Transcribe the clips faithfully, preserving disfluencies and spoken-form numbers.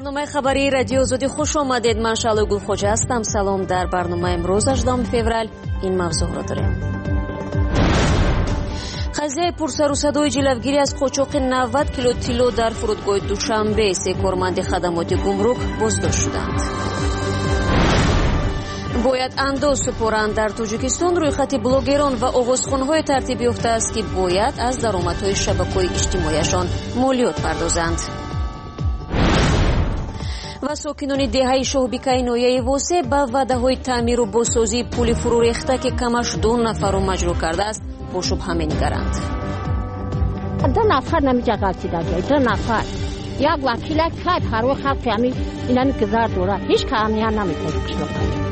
برنامه خبری رادیو زودی خوش آمدید. من شعله گلخوجه هستم. سلام. در برنامه امروز هجدهم فوریه این موضوع را داریم. قضیه پرسر و صدای جلوگیری از قاچاق نود کیلو طلا در فرودگاه دوشنبه. سه کارمند خدمات گمرک بازداشت شدند. باید اندوز سپارند. در تاجیکستان روی خط بلاگران و آوازخوان‌های ترتیب یافته است که باید از درآمدهای شبکه‌های اجتماعیشان مالیات پردازند. و ساکنان دهه شاهبیکه نویه واسه با وعده‌های تعمیر و بازسازی پل فرو ریخته که کمش دو نفر را مجروح کرده است با شبهه می‌نگرند. دو نفر نمی‌جا غلطی داده. دو نفر یک وکیل کرد هر وقت خلق همی اینا می‌گذار دوره هیچ کاری هم نمی‌کنه کشلوکا.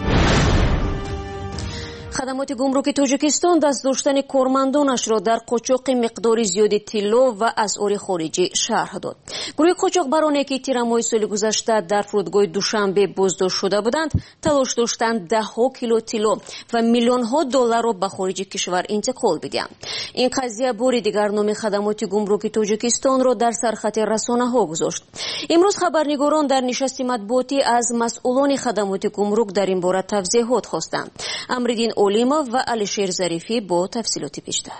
خدمات گمرک تاجیکستان دست داشتن کارمندانش را در قاچاق مقدار زیادی طلا و اسعار خارجی شرح داد. گروه قاچاقبرانی که تیرماه سال گذشته در فرودگاه دوشنبه بازداشت شده بودند، تلاش داشتند ده ها کیلو طلا و میلیون ها دلار را به خارج کشور انتقال بدهند. این قضیه بار دیگر نام خدمات گمرک تاجیکستان را در سرخط رسانه ها گذاشت. امروز خبرنگاران در نشست مطبوعاتی از مسئولان خدمات گمرک در این باره توضیحات خواستند. امردین اولیموف و علیشیر ظریفی با تفصیلات بیشتر.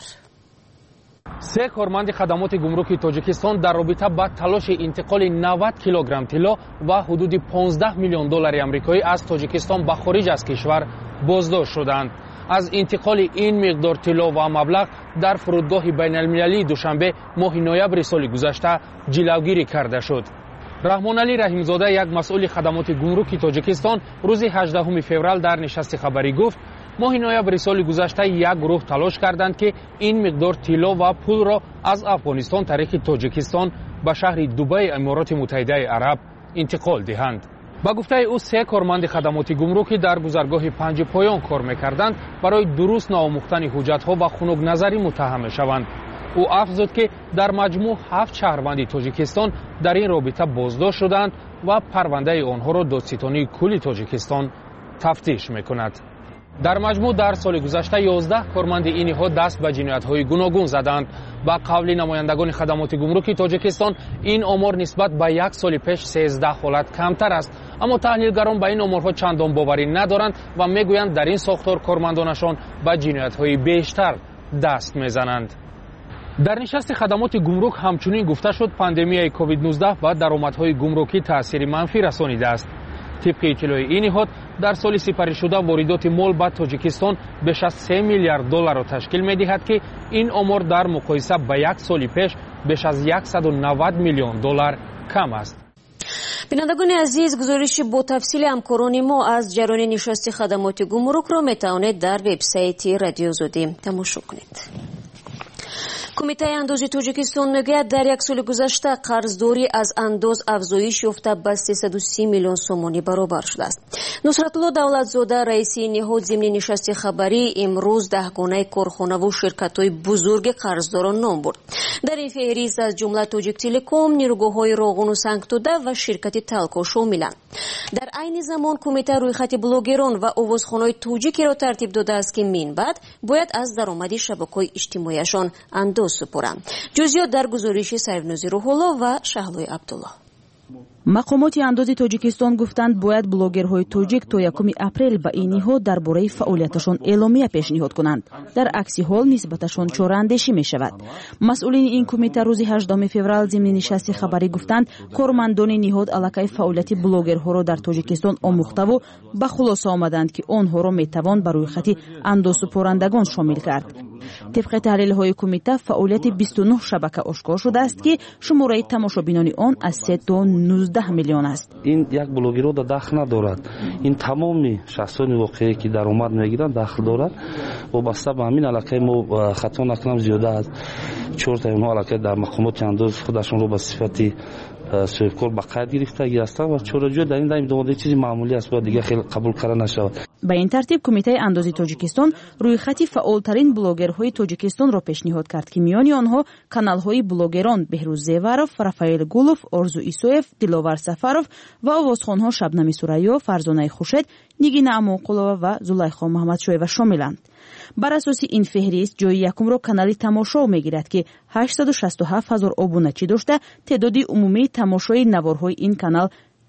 سه کارمند خدمات گمرک تاجیکستان در رابطه با تلاش انتقال نود کیلوگرم طلا و حدود پانزده میلیون دلار آمریکایی از تاجیکستان به خارج از کشور بازداشت شدند. از انتقال این مقدار طلا و مبلغ در فرودگاه بین المللی دوشنبه ماه نوامبر سال گذشته جلوگیری کرده شد. رحمان علی رحیمزاده، یک مسئول خدمات گمرک تاجیکستان، روز هجدهم فوریه در نشست خبری گفت ماه نوامبر سال گذشته یک گروه تلاش کردند که این مقدار طلا و پول را از افغانستان طریق تاجیکستان به شهر دبی امارات متحده عرب انتقال دهند. با گفته او سه کارمند خدمات گمرکی در گذرگاه پنج پایان کار می‌کردند برای درست ناموختن حجت‌ها و خنک نظری متهم شوند. او افزود که در مجموع هفت شهروند تاجیکستان در این رابطه بازداشت شدند و پرونده آنها را دادستانی کل تاجیکستان تفتیش می‌کند. در مجموع در سال گذشته یازده کارمند این نهاد دست به جنایت‌های گوناگون زدند. با قول نمایندگان خدمات گمرک تاجیکستان این آمار نسبت به یک سال پیش سیزده حالت کمتر است، اما تحلیلگران به این آمارها چندان باوری ندارند و میگویند در این ساختار کارمندانشان به جنایت‌های بیشتر دست میزنند. در نشست خدمات گمرک همچنین گفته شد پاندمی کووید نوزده و درآمدهای گمرکی تأثیر منفی رسانیده است. طبق اطلاع این نهاد در سال سپری شده واردات مال به تاجیکستان بیش از سه میلیارد دلار را تشکیل می‌دهد که این آمار در مقایسه با یک سال پیش بیش از صد و نود میلیون دلار کم است. بینندگان عزیز، گزارش با تفصیل همکاران ما از جریان نشست خدمات گمرک را میتوانید در وبسایت رادیو زودی تماشا کنید. کمیته اندازی تاجیکستان میگوید در یک سال گذشته قرضداری از انداز افزایش یافته به سیصد و سی میلیون سومانی برابر شده است. نصرت الله دولتزاده رئیس نهاد ضمن نشست خبری امروز ده گونه کارخانه و شرکت‌های بزرگ قرضداران نام برد. در این فهرست از جمله تاجیک تلکوم، نیروگاه‌های راغون و سنگتوده و شرکت تلکو شاملند. در عین زمان کمیته رویخط بلاگران و آوازخوان‌های تاجیکی را ترتیب داده است که من بعد باید از درآمد شبکه‌های اجتماعیشان انداز سپارند. جزئیات در گزارش سروینازی روح‌الله و شهلوی عبدالله. مقامات اندازی تاجیکستان گفتند باید بلاگرهای تاجیک تا یکم اپریل به این نهاد درباره فعالیتشان اعلامیه پیشنهاد کنند. در عکس حال نسبتشان چاره‌اندیشی می شود. مسئولین این کمیته روز هجدهم فوریه ضمن نشست خبری گفتند کارمندان نهاد علاقه فعالیت بلاگرها را در تاجیکستان آموخته و به خلاصه آمدند که آنها را می توان بر روی خط انداز سپارندگان شامل کرد. طبق تحلیل های کمیته فعالیت بیست و نه شبکه آشکار شده است که شماره تماشابینان آن از سه تا نوزده میلیون است. این یک بلاگر را دخل ندارد. این تمامی شخصان واقعی که درآمد میگیرند دخل دارد. وابسته به همین علاقه ما خطا نکنم زیاده از چهار تا اینها علاقه در مقامات انداز خودشون رو به صفت سویبکار به قید گرفته هستند و چورجو در این دایم دومده چیزی معمولی است و دیگه خیلی قبول کرده نشود. به این ترتیب کمیته اندازی تاجیکستان روی خط فعالترین بلاگرهای تاجیکستان را پیشنهاد کرد که میان آنها کانال‌های بلاگران بهروز زیوروف، رافائیل گولوف، آرزو ایسویف، دلوار سفرов و آوازخوان‌ها شبنم سوریو، فرزانه خوشید، نگین اموقلова و زلیخا محمدشویeva شاملند. بر اساس این فهرست جای یکم را کانال تماشا میگیرد که هشتصد و شصت و هفت هزار ابونه‌چی داشته. تعداد عمومی تماشای نوارهای این کانال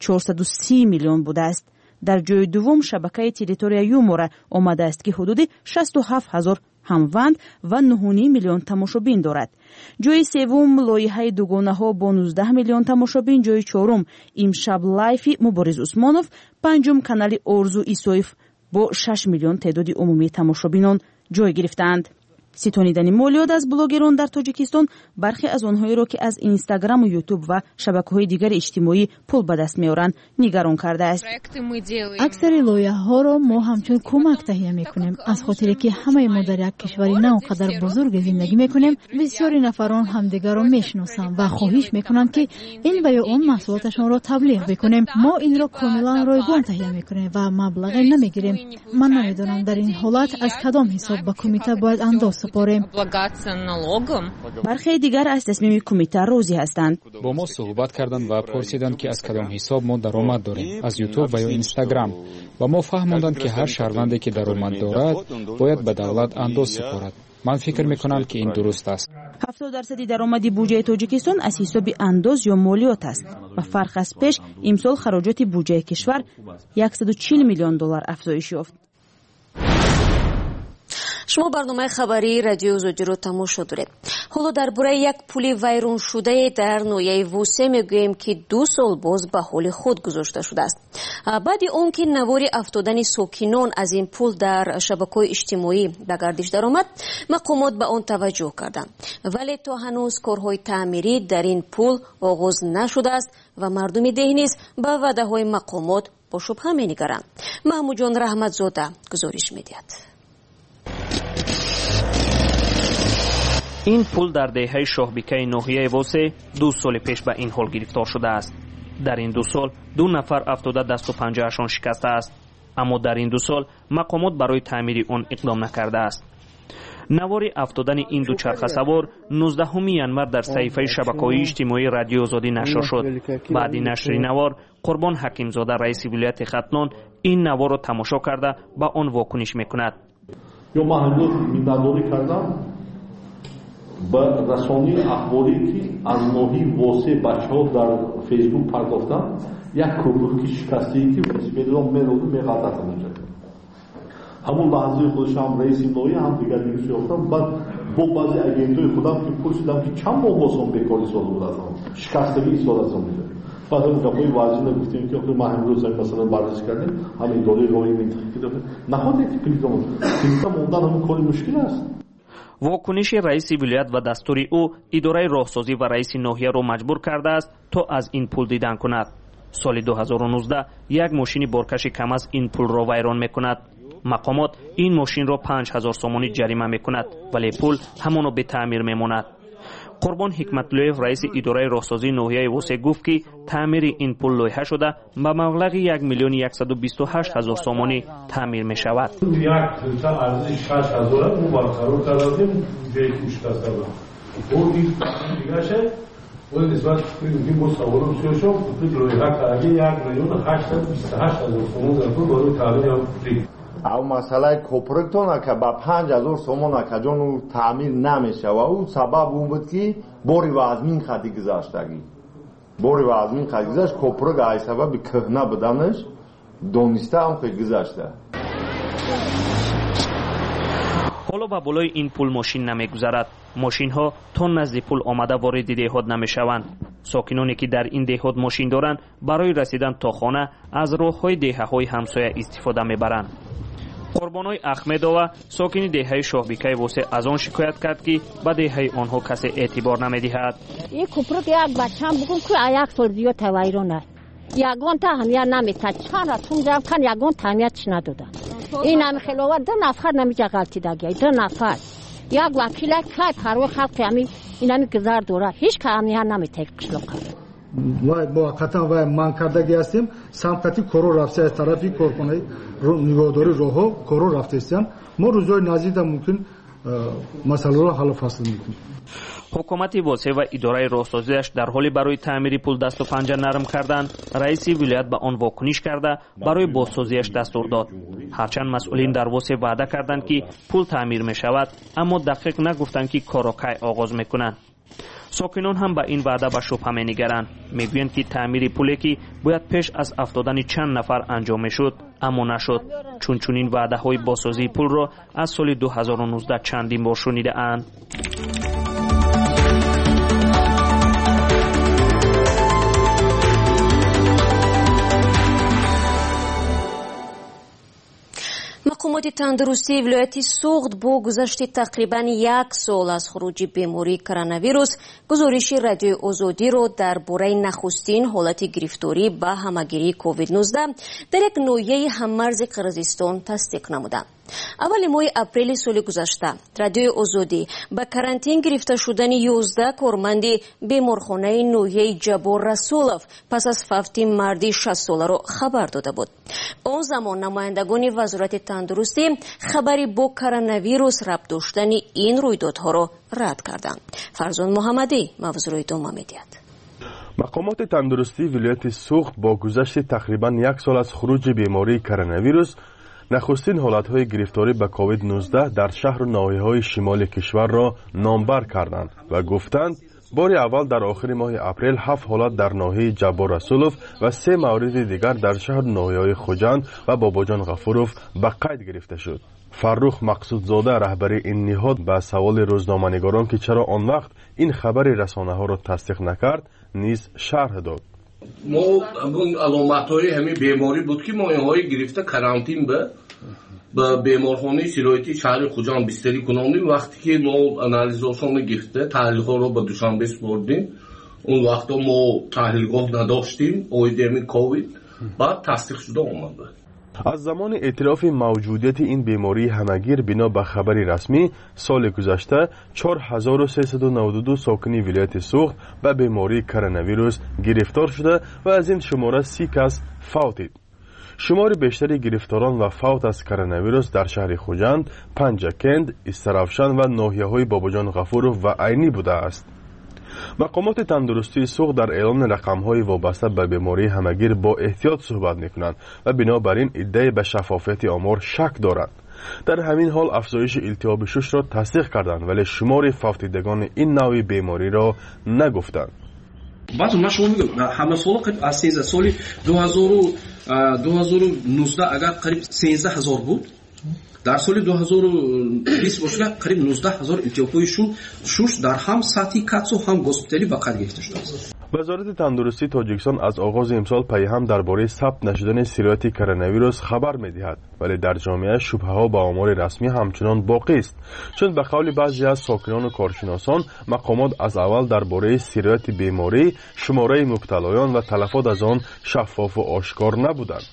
چهارصد و سی میلیون بوده است. در جای دوم شبکه تریتوریا یومورا آمده است که حدود شصت و هفت هزار هموند و نه و نیم میلیون تماشابین دارد. جای سوم لایحه دوگانه ها با نوزده میلیون تماشابین، جای چهارم امشب لایف مبارز عثمانов، پنجم کانال ارزو ایسویف با شش میلیون تعداد عمومی تماشابینان جای گرفتند. ستانیدن مالیات از بلاگران در تاجیکستان برخی از آنهایی را که از اینستاگرام و یوتیوب و شبکه‌های دیگر اجتماعی پول به دست می‌آورند نگران کرده است. اکثر لایحه‌ها را ما همچون کمک تهیه می‌کنیم، از خاطر که همه ما در یک کشوری نه آنقدر بزرگ زندگی می‌کنیم. بسیاری نفران همدیگر را می‌شناسند و خواهش می‌کنند که این و یا آن محصولاتشان را تبلیغ بکنیم. ما این را کاملا رایگان تهیه می‌کنیم و مبلغ نمی‌گیریم. من نمی‌دانم در این حالت از کدام حساب به کمیته باید انداز سپاریم. برخی دیگر از تصمیم کمیته راضی هستند. با ما صحبت کردند و پرسیدند که از کدام حساب ما درآمد داریم، از یوتیوب و یا اینستاگرام، و ما فهماندند که هر شهروندی که درآمد دارد باید به دولت انداز سپارد. من فکر میکنم که این درست است. هفتاد درصد درآمد بودجه تاجیکستان از حساب انداز یا مالیات است و فرق از پیش امسال خراجات بودجه کشور صد و چهل میلیون دلار افزایش یافت. شما برنامه خبری رادیو زودی رو تماشا دارید. حالا درباره یک پل ویران شده در ناحیه ووسه میگوییم که دو سال باز به حال خود گذاشته شده است. بعد اون که نوار افتادن ساکنان از این پل در شبکه‌های اجتماعی به گردش درآمد، مقامات به آن توجه کردند، ولی تا هنوز کارهای تعمیری در این پل آغاز نشده است و مردم ده نیز به وعده‌های مقامات با شبهه می‌نگرند. محمود جان رحمتزاده گزارش می‌دهد. این پل در دهه شاهبیکه ناحیه ووسه دو سال پیش به این حال گرفتار شده است. در این دو سال دو نفر افتاده دست و پنجه‌شان شکسته است، اما در این دو سال مقامات برای تعمیر آن اقدام نکرده است. نوار افتادن این دو چرخ سوار نوزدهم ینور در صحیفه شبکه‌های اجتماعی رادیو آزادی نشر شد. بعد نشر نوار، قربان حکیمزاده رئیس ولایت ختلان این نوار را تماشا کرده با آن واکنش میکند. یا من هنوز می‌داری کردم با رسانه اخباری که از ناحیه ووسه بچه‌ها در فیسبوک پرداختن یک کبرکی شکسته‌ای که بسم الله می‌رود می‌قطعه اونجا. همون لحظه خودش هم رئیس ناحیه هم دیگر دیگه سیافتم. بعد با بعضی اجنتای خودم که پرسیدم که چند ماه واسم بیکاری ساده بود از هم شکستگی ساده از اونجا. بعد اون گپای واضح نگفتیم که آخه ما امروز مثلا ورزش کردیم همین دوره روی منطقه داره نهاد کلیدمون کلیدم موندن همون کاری مشکل است. واکنش رئیس ولایت و دستور او اداره راهسازی و رئیس ناحیه را مجبور کرده است تا از این پل دیدن کند. سال دو هزار و نوزده یک ماشین بارکش کم از این پل را ویران میکند. مقامات این ماشین را پنج هزار سومانی جریمه میکند، ولی پل همانو به تعمیر میماند. قربان حکمت‌الله رئیس اداره راهسازی ناحیه ووسه گفت که تعمیر این پل لایحه شده به مبلغ یک میلیون صد و بیست و هشت هزار سومانی تعمیر می شود. یک تا ارزش شش هزار مو برقرار کردیم بیکوش کردیم. اون دیگه شه اون نسبت که مستقیم شده شد تو لایحه کردی یک میلیون هشتصد و بیست و هشت هزار سومان در برای تعمیر او مسئله کوپرکتونه که با پنج هزار سومانه که جانو تعمیر نمیشه و او سبب اون بود که باری و ازمین خطی گذاشتگی باری و ازمین خطی گذاشت کوپرک ای سبب کهنه بدنش دانسته هم خیلی گذاشته. حالا با بالای این پل ماشین نمیگذرد. ماشین ها تا نزد پل آمده وارد دهات نمیشوند. ساکنانی که در این دهات ماشین دارند برای رسیدن تا خانه از راههای دهه‌های همسایه استفاده میبرند. قربانای احمدова ساکن دهه شاهبیکه ووسه از آن شکایت کرد که به دهه آنها کسی اعتبار نمیدهد. این کوپرک یک بچه هم بگم که یک سال زیاد ویرانه یگان تا همیار نمیتد چند را تون جمع کن یگان تمیتش ندادن. این هم خلوه دو نفر نمیجا غلطی دگه دو نفر یک وکیل که پروی خلق همی این همی گذار دوره هیچ که همی ها نمیتد قشلوقه و موقتا و من کردگی هستیم سمتتی کرو رفته از طرفی کارکنه نگهداری راهو کرو رفته هستیم. ما روزهای نزدیک ممکن مسئله را حل و فصل میکنیم. حکومت ووسه و اداره راهسازیش در حالی برای تعمیر پل دست و پنجه نرم کردن. رئیس ولایت به آن واکنش کرده برای بازسازیش دستور داد. هرچند مسئولین در ووسه وعده کردند که پل تعمیر می شود، اما دقیق نگفتند که کار را کی آغاز میکنند. ساکنان هم به این وعده به شبهه می‌نگرند. میگویند که تعمیر پلی که باید پیش از افتادن چند نفر انجام می‌شد اما نشد، چون چنین وعده‌های بازسازی پل را از سال دو هزار و نوزده چندین بار شنیده‌اند. مقامات تندرستی ولایت سوخت با گذشت تقریبا یک سال از خروج بیماری کرونا گزارش رادیوی آزادی را درباره نخستین حالت گرفتاری به همهگیری کووید نوزده در یک ناحیه هممرز قرقیزستان تصدیق نموده. اول ماه اپریل سال گذشته رادیوی آزادی به کرانتین گرفته شدن یازده کارمند بیمارخانه ناحیه جبار رسولوف پس از فوت مردی شصت ساله را خبر داده بود. آن زمان نمایندگان وزارت تندرستی خبری با کرونا ویروس ربط داشتن این رویدادها را رد کردند. فرزان محمدی موضوع را ادامه می‌دهد. مقامات تندرستی ولایت سوخت با گذشت تقریبا یک سال از خروج بیماری کرونا ویروس نخستین حالتهای گرفتاری به کووید نوزده در شهر و ناحیه‌های شمال کشور را نامبر کردند و گفتند بار اول در آخر ماه اپریل هفت حالت در ناحیه جبار رسولوف و سه مورد دیگر در شهر و ناحیه‌های خوجند و باباجان غفوروف به قید گرفته شد. فرخ مقصودزاده رهبر این نهاد به سوال روزنامه‌نگاران که چرا آن وقت این خبر رسانه‌ها را تصدیق نکرد نیز شرح داد. ما اون علامت‌های همین بیماری بود که ما اینهای گرفته کرانتین به به بیمارخانه سرایتی شهر خوجند بستری کناندیم. وقتی که ما انالیزاسیون گرفته تحلیل‌ها رو به دوشنبه سپردیم، اون وقتا ما تحلیلگاه نداشتیم اویدمی کووید، بعد تصدیق شده اومده. از زمان اعتراف موجودیت این بیماری همگیر بنا به خبر رسمی سال گذشته چهار هزار و سیصد و نود و دو ساکنی ولایت سوخت به بیماری کرونا ویروس گرفتار شده و از این شماره سی کس فوتید. شمار بیشتری گرفتاران و فوت از کرونا ویروس در شهر خوجند، پنجکند، استرافشان و ناحیه‌های باباجان غفوروف و عینی بوده است. مقامات تندرستی سوخت در اعلام رقم‌های وابسته به بیماری همگیر با احتیاط صحبت می‌کنند و بنابراین ادعای به شفافیت آمار شک دارند. در همین حال افزایش التهاب شش را تصدیق کردند ولی شمار فوتیدگان این نوع بیماری را نگفتند. بعد من شما میگم همه سال قریب از سیزده سال دو هزار و نوزده اگر قریب سیزده هزار بود، در سال دو هزار و بیست باشه قریب نوزده هزار التهابشون شش در هم سطحی کاتسو هم گوسپیتالی به قید گرفته شده است. وزارت تندرستی تاجیکستان از آغاز امسال پیهم درباره ثبت نشدن سرایت کرونا ویروس خبر می‌دهد، ولی در جامعه شبهه‌ها به آمار رسمی همچنان باقی است، چون به قول بعضی از ساکنان و کارشناسان مقامات از اول درباره سرایت بیماری، شماره مبتلایان و تلفات از آن شفاف و آشکار نبودند.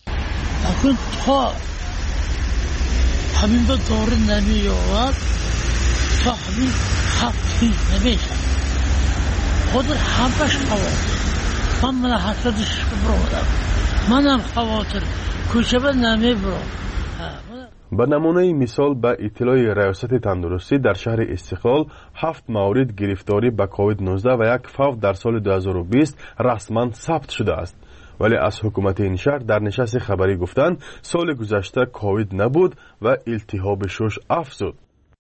همین با داره نمیاد تا همین خفی نمیشه خود همش خواهد من من حسدش برادم منم خواهد کوچه به نمی برو. به نمونه مثال به اطلاع ریاست تندرستی در شهر استقلال هفت مورد گرفتاری به کووید نوزده و یک فوت در سال دو هزار و بیست رسما ثبت شده است، ولی از حکومت این شهر در نشست خبری گفتند سال گذشته کووید نبود و التهاب شش افزود.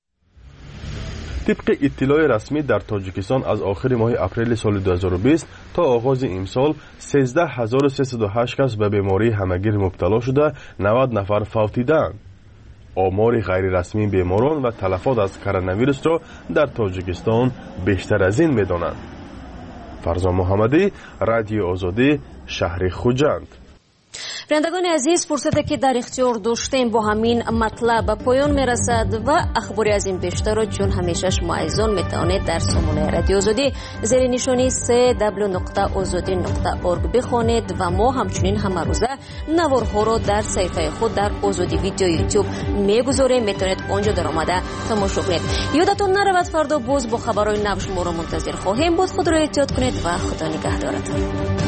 طبق اطلاع رسمی در تاجیکستان از آخر ماه اپریل سال دو هزار و بیست تا آغاز امسال سیزده هزار و سیصد و هشت کس به بیماری همگیر مبتلا شده، نود نفر فوتیدند. آمار غیر رسمی بیماران و تلفات از کرونا ویروس را در تاجیکستان بیشتر از این می‌دانند. فرزان محمدی، رادیو آزادی، شهر خوجند. بینندگان عزیز، فرصتی که در اختیار داشتیم با همین مطلب به پایان میرسد و اخباری از این بیشتر را چون همیشه شما عزیزان میتوانید در سامانه رادیو آزادی زیر نشانی سه دبلیو نقطه آزادی نقطه اورگ بخوانید و ما همچنین همه روزه نوارها را در صفحه خود در آزادی ویدیو یوتیوب میگذاریم، میتونید آنجا در آمده تماشا کنید. یادتون نرود فردا باز با خبرهای نو شما را منتظر خواهیم بود. خود را احتیاط کنید و خدا نگهدارتان.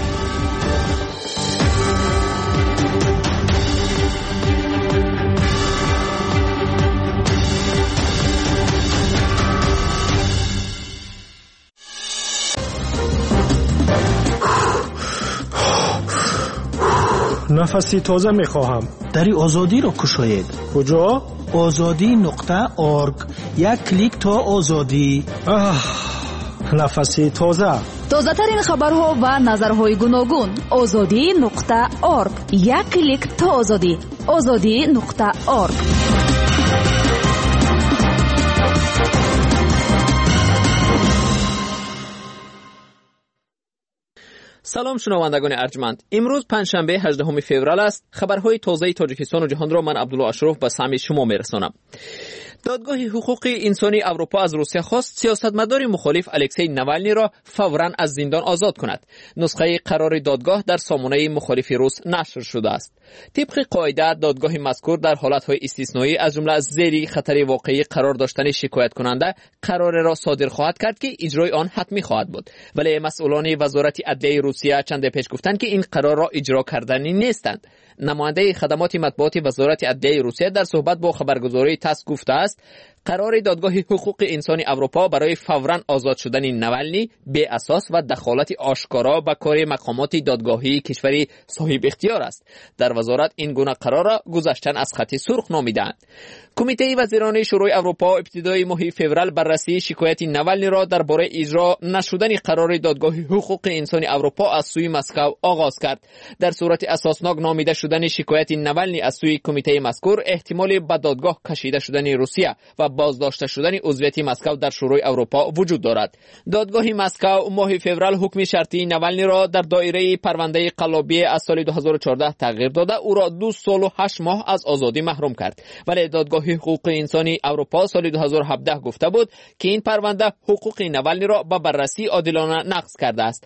نفسی تازه میخواهم. دری آزادی را کشاید. کجا؟ آزادی نقطه اورگ. یک کلیک تا آزادی. آه нафаси тоза. тозатарин хабарҳо ва назарҳои гуногун. озодӣ нуқта орг. як клик то озодӣ. озодӣ нуқта орг. سلام شنوندگان ارجمند. امروز پنجشنبه هجدهم فوریه است. خبرهای تازه تاجیکستان و جهان را من عبدالله اشرف به سمع شما میرسانم. دادگاه حقوق انسانی اروپا از روسیه خواست سیاستمدار مخالف الکسی نوالنی را فوراً از زندان آزاد کند. نسخه قرار دادگاه در سامانه مخالف روس نشر شده است. طبق قاعده دادگاه مذکور در حالتهای استثنایی از جمله زیر خطر واقعی قرار داشتن شکایت کننده قرار را صادر خواهد کرد که اجرای آن حتمی خواهد بود. ولی مسئولان وزارت عدلیه روسیه چند پیش گفتند که این قرار را اجرا کردنی نیستند. نماینده خدمات مطبوعات وزارت عدلیه روسیه در صحبت با خبرگزاری تاس گفته است قرار دادگاه حقوق انسانی اروپا برای فوراً آزاد شدن نوالنی بی اساس و دخالت آشکارا به کار مقامات دادگاهی کشوری صاحب اختیار است. در وزارت این گونه قرار را گذشتن از خط سرخ نامیدند. کمیته وزیران شورای اروپا ابتدای ماه فوریه بررسی شکایت نوالنی را درباره اجرا نشدن قرار دادگاه حقوق انسانی اروپا از سوی مسکو آغاز کرد. در صورت اساسناک نامیده شدن شکایت نوالنی از سوی کمیته مذکور احتمال به دادگاه کشیده شدن روسیه و بازداشته شدن عضویت مسکو در شورای اروپا وجود دارد. دادگاه مسکو ماه فوریه حکم شرطی نوالنی را در دایره پرونده قلابی از سال دو هزار و چهارده تغییر داده او را دو سال و هشت ماه از آزادی محروم کرد. ولی دادگاه حقوق انسانی اروپا سال دو هزار و هفده گفته بود که این پرونده حقوق نوالنی را به بررسی عادلانه نقض کرده است.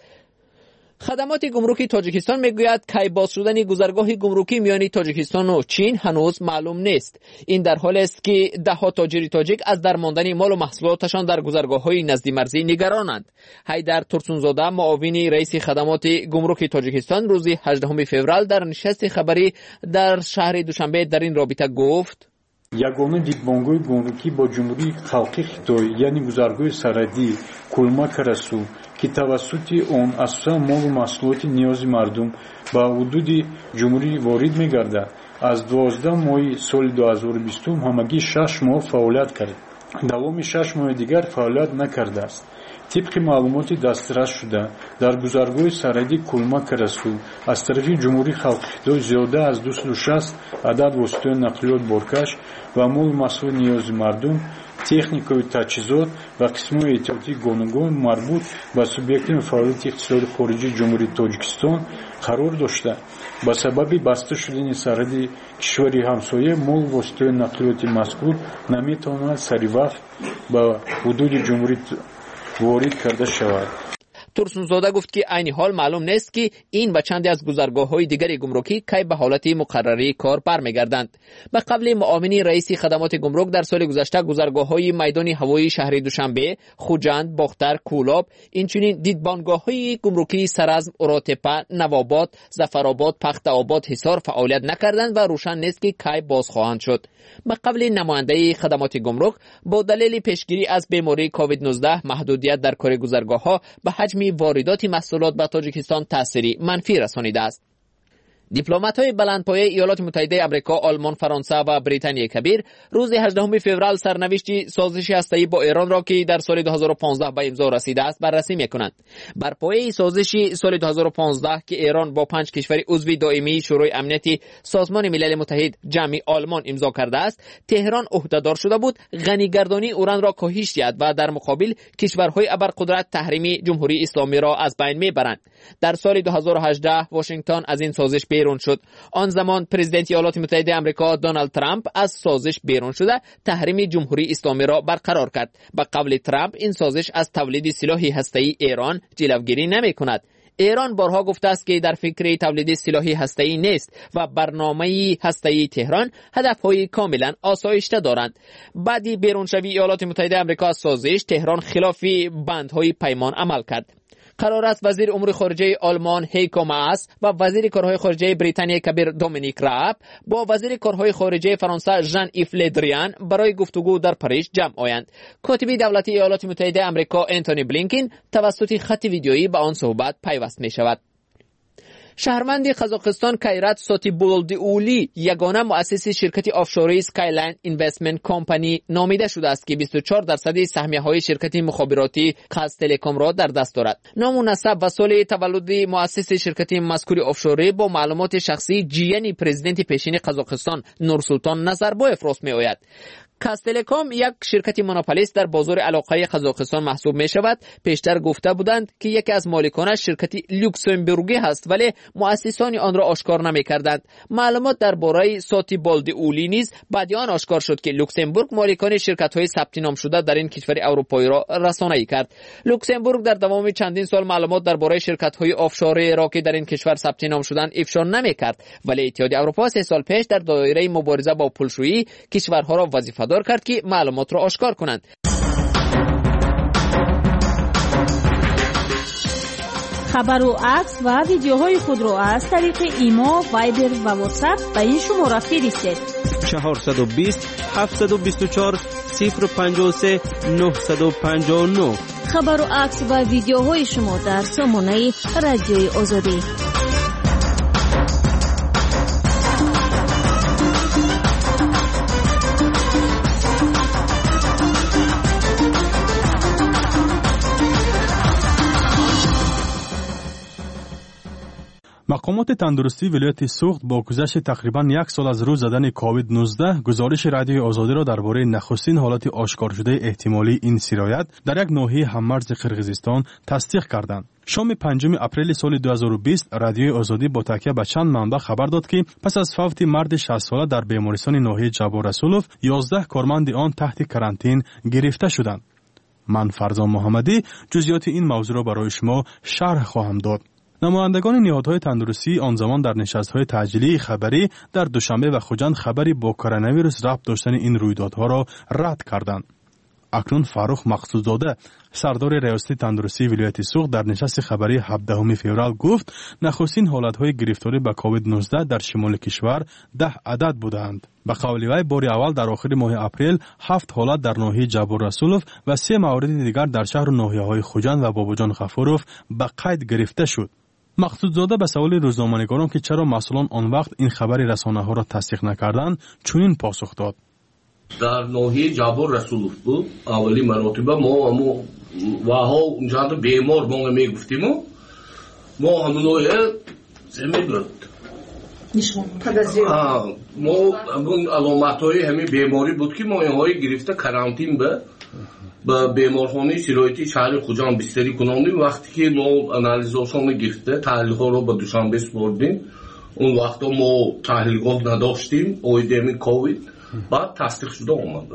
خدمات گمرکی تاجیکستان میگوید کی باز شدن گذرگاه گمرکی میان تاجیکستان و چین هنوز معلوم نیست. این در حالی است که ده ها تاجر تاجیک از درماندن مال و محصولاتشان در گذرگاه‌های نزدی مرزی نگرانند. حیدر ترسونزاده معاون رئیس خدمات گمرک تاجیکستان روز هجدهم فوریه در نشست خبری در شهر دوشنبه در این رابطه گفت: ягона дидбонгоҳи гумрукӣ бо ҷумҳурии халқи хитой яъне гузаргоҳи сарҳадӣ кулма карасу ки тавассути он асосан молу маҳсулоти ниёзи мардум ба ҳудуди ҷумҳурӣ ворид мегардад аз дувоздаҳ моҳи соли ду ҳазору бистум ҳамагӣ шаш моҳ фаъолият кард. давоми шаш моҳи дигар фаъолият накардааст. طبق معلومات دسترس شده در گذرگاه سرحدی کلما کرسو از طرف جمهوری خلق خیتای زیاده از دویست و شصت عدد واسطه نقلیات بارکش و مول مسئول نیاز مردم تکنیکای تجهیزات و قسم‌های احتیاطی گوناگون مربوط به سوبیکت‌های فعالیت اقتصادی خارجی جمهوری تاجیکستان قرار داشته. با سبب بسته شدن سرحد کشوری همسایه مول واسطه نقلیات مذکور نمیتواند سریع به حدود جمهوری وارد کرده شود. ترسونزاده گفت که عین حال معلوم نیست که این و چندی از گذرگاه‌های دیگر گمرکی کی به حالت مقرری کار برمیگردند. به قبل معاون رئیس خدمات گمرک در سال گذشته گذرگاه‌های میدان هوایی شهر دوشنبه، خوجند، باختر، کولاب، اینچنین دیدبانگاه‌های گمرکی سرزم، اوراتپه، نوآباد، ظفرآباد، پخت‌آباد، حصار فعالیت نکردند و روشن نیست که کی باز خواهند شد. به قبل نماینده خدمات گمرک با دلیل پیشگیری از بیماری کووید نوزده محدودیت در کار گذرگاه‌ها به حجم واردات محصولات به تاجیکستان تأثیری منفی رسانیده است. دیپلمات‌های بلندپایه ایالات متحده آمریکا، آلمان، فرانسه و بریتانیای کبیر روز هجدهم فوریه سرنوشت سازش هسته‌ای با ایران را که در سال دو هزار و پانزده به امضا رسیده است بررسی می‌کنند. بر پایه سازش سال دو هزار و پانزده که ایران با پنج کشور عضو دائمی شورای امنیتی سازمان ملل متحد جمعی آلمان امضا کرده است، تهران عهده‌دار شده بود غنی‌گردانی اوران را کاهش دهد و در مقابل کشورهای ابرقدرت تحریم جمهوری اسلامی را از بین می‌برند. در سال دو هزار و هجده واشنگتن از این سازش بیرون شد. آن زمان پرزیدنت ایالات متحده آمریکا دونالد ترامپ از سازش بیرون شده تحریم جمهوری اسلامی را برقرار کرد. به قول ترامپ این سازش از تولید سلاح هسته‌ای ایران جلوگیری نمی‌کند. ایران بارها گفته است که در فکر تولید سلاح هسته‌ای نیست و برنامه هسته‌ای تهران هدف‌های کاملا آسایشته دارند. بعدی بیرونشوی ایالات متحده آمریکا از سازش، تهران خلاف بندهای پیمان عمل کرد. قرار است وزیر امور خارجه آلمان هیکو ماس و وزیر کارهای خارجه بریتانیای کبیر دومینیک راب با وزیر کارهای خارجه فرانسه ژان ایف لدریان برای گفتگو در پاریس جمع آیند. کاتب دولتی ایالات متحده آمریکا انتونی بلینکن توسط خط ویدیویی به آن صحبت پیوست می شود. شهروند قزاقستان کایرات ساتیبولدیولی یگانه مؤسس شرکت آفشوری اسکایلاین اینوستمنت کمپانی نامیده شده است که بیست و چهار درصد سهمیه‌های شرکت مخابراتی قز تلکام را در دست دارد. نام و نسب و سال تولد مؤسس شرکت مذکور آفشوری با معلومات شخصی جیانی پرزیدنت پیشین قزاقستان نورسولطان نظربایف راست می‌آید. قز تلکام یک شرکت مونوپولیست در بازار علاقه قزاقستان محسوب می شود. پیشتر گفته بودند که یکی از مالکانش شرکتی لوکسمبورگی هست ولی مؤسسان آن را آشکار نمی کردند. معلومات درباره ساتیبولدیولی نیز بعد آن آشکار شد که لوکسمبورگ مالکان شرکت های ثبت نام شده در این کشور اروپایی را رسانه‌ای کرد. لوکسمبورگ در دوام چندین سال معلومات درباره شرکت های آفشوری را که در این کشور ثبت نام شدند افشا نمی کرد، ولی اتحادیه اروپا سه سال پیش در دایره مبارزه با پولشویی کشورها را وظیفه دار کرد که معلومات را آشکار کنند. خبر و عکس و ویدیوهای خود را از طریق ایما، وایبر و واتساپ به این شماره فرستید. چهارصد و بیست هفتصد و بیست و چهار صفر پنجاه و سه نهصد و پنجاه و نه. خبر و عکس و ویدیوهای شما در سامانه رادیوی آزادی. مقامات تندرستی ولایت سوخت با گذشت تقریبا یک سال از روز زدن کووید نوزده گزارش رادیوی آزادی را درباره نخستین حالت آشکار شده احتمالی این سرایت در یک ناحیه هممرز قرقیزستان تصدیق کردند. شام پنجم اپریل سال دو هزار و بیست رادیوی آزادی با تکیه به چند منبع خبر داد که پس از فوت مرد شصت ساله در بیمارستان ناحیه جبار رسولوف یازده کارمند آن تحت کرانتین گرفته شدند. من فرزان محمدی جزئیات این موضوع را برای شما شرح خواهم داد. نمایندگان نهادهای تندرستی آن زمان در نشست‌های تعجیلی خبری در دوشنبه و خوجند خبری با کرونا ویروس ربط داشتن این رویدادها را رد کردند. اکنون فاروق مقصودزاده سردار ریاست تندرستی ولایت سوخت در نشست خبری هفدهم فوریه گفت نخستین حالت‌های گرفتاری به کووید نوزده در شمال کشور ده عدد بودند. به قول وی بار اول در آخر ماه اپریل هفت حالت در ناحیه جبار رسولوف و سه مورد دیگر در شهر و ناحیه‌های خوجند و باباجان غفوروف به قید گرفته شد. مقصودزاده به سوال روزنامه‌نگاران که چرا مسئولان آن وقت این خبر رسانه‌ها را تصدیق نکردند چنین پاسخ داد: در ناحیه جبار رسولوف بود اولی مراتبه ما اما و ها اونجا بیمار ما میگفتیم ما همونای زمین بود ما اون علامت‌های همین بیماری بود که ما اینهای گرفته کرانتین به با بیمارخانه سرایتی شهر خوجند بستری کناندیم. وقتی که ما انالیزاسیون گرفته تحلیل‌ها رو به دوشنبه سپردیم اون وقتا ما تحلیلگاه نداشتیم اویدمی کووید بعد تصدیق شده اومد.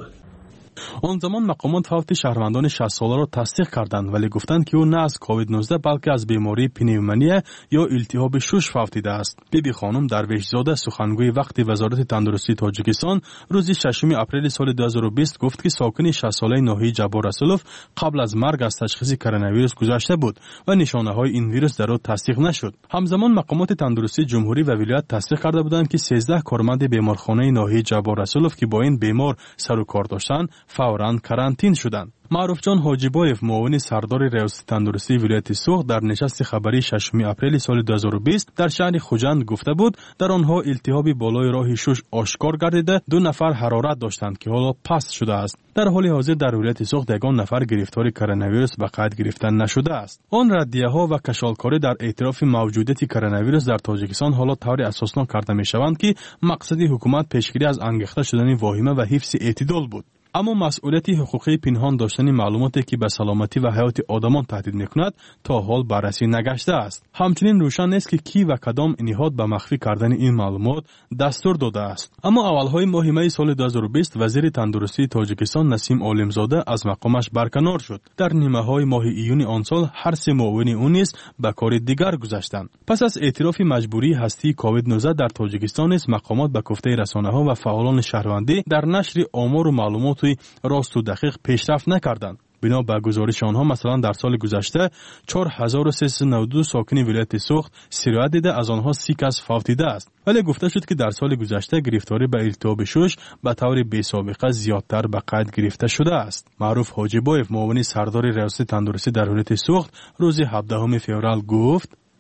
آن زمان مقامات فوت شهروندان شصت ساله را تصدیق کردند ولی گفتند که او نه از کووید نوزده بلکه از بیماری پنیومونیا یا التهاب شش فوتیده است. بیبی خانم درویشزاده سخنگوی وقت وزارت تندرستی تاجیکستان روز ششم اپریل سال دو هزار و بیست گفت که ساکن شصت ساله ناحیه جبار رسولوف قبل از مرگ از تشخیص کرونا ویروس گذشته بود و نشانه های این ویروس در او تصدیق نشد. همزمان مقامات تندرستی جمهوری و ولایت تصدیق کرده بودند که سیزده کارمند بیمارخانه ناحیه جبار رسولوف که با این بیمار سر و کار داشتند فوراً کرانتین شدند. معروف جان حاجیبایف معاون سردار ریاست تندرستی ولایت سوخت در نشست خبری ششم اپریل سال دو هزار و بیست در شهر خوجند گفته بود در آنها التهاب بالای راه شش آشکار گردیده دو نفر حرارت داشتند که حالا پست شده است. در حال حاضر در ولایت سوخت یگان نفر گرفتار کرونا ویروس به قید گرفتن نشده است. آن ردیه ها و کشالکاری در اعتراف موجودیت کرونا ویروس در تاجیکستان حالا طور اساسناک کرده می شوند که مقصد حکومت پیشگیری از انگیخته شدن واهمه و حفظ اعتدال بود. اما مسئولیت حقوقی پنهان داشتن معلوماتی که به سلامتی و حیات آدمان تهدید می‌کند تا حال بررسی نگشته است. همچنین روشن نیست که کی و کدام نهاد به مخفی کردن این معلومات دستور داده است. اما اولهای ماه می سال دو هزار و بیست وزیر تندرستی تاجیکستان نسیم عالمزاده از مقامش برکنار شد. در نیمه‌های ماه ایون آن سال هر سه معاون او نیز به کار دیگر گذاشتند. پس از اعتراف مجبوری هستی کووید نوزده در تاجیکستان نیز مقامات به گفته رسانه‌ها و فعالان شهروندی در نشر آمار و معلومات راست و دقیق پیشرفت نکردند. بنا به گزارش آنها مثلا در سال گذشته چهار هزار و سیصد و نود و دو ساکن ولایت سوخت سرایت دیده، از آنها سی کس فوتیده است. ولی گفته شد که در سال گذشته گرفتاری به التهاب شش به طور بی سابقه زیادتر به قید گرفته شده است. معروف حاجیبایف معاون سردار ریاست تندرستی در ولایت سوخت روز هفدهم فوریه گفت: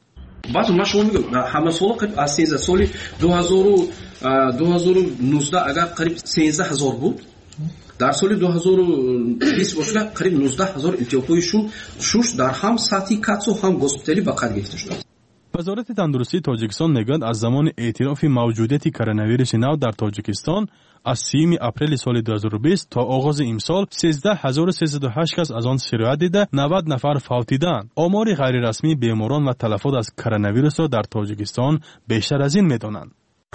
баъд ман шумо мегӯям ҳама сола қариб аз сенздаҳ соли дуҳазору нуздаҳ агар қариб сенздаҳ ҳазор буд, дар соли дуҳазору бист бошад қариб нуздаҳ ҳазор илтиҳобҳои шуш дар ҳам сатҳи катсу ҳам госпиталӣ ба қайд гирифта шудааст. вазорати тандурустии тоҷикистон мегӯяд аз замони эътирофи мавҷудияти коронавируси нав дар тоҷикистон аз сеюми апрели соли дуҳазору бист то оғози имсол сенздаҳ ҳазору сесаду ҳашт кас аз он сироят дида навад нафар фавтиданд. омори ғайрирасмии беморон ва талафот аз коронавирусро дар тоҷикистон бештар аз ин медонанд.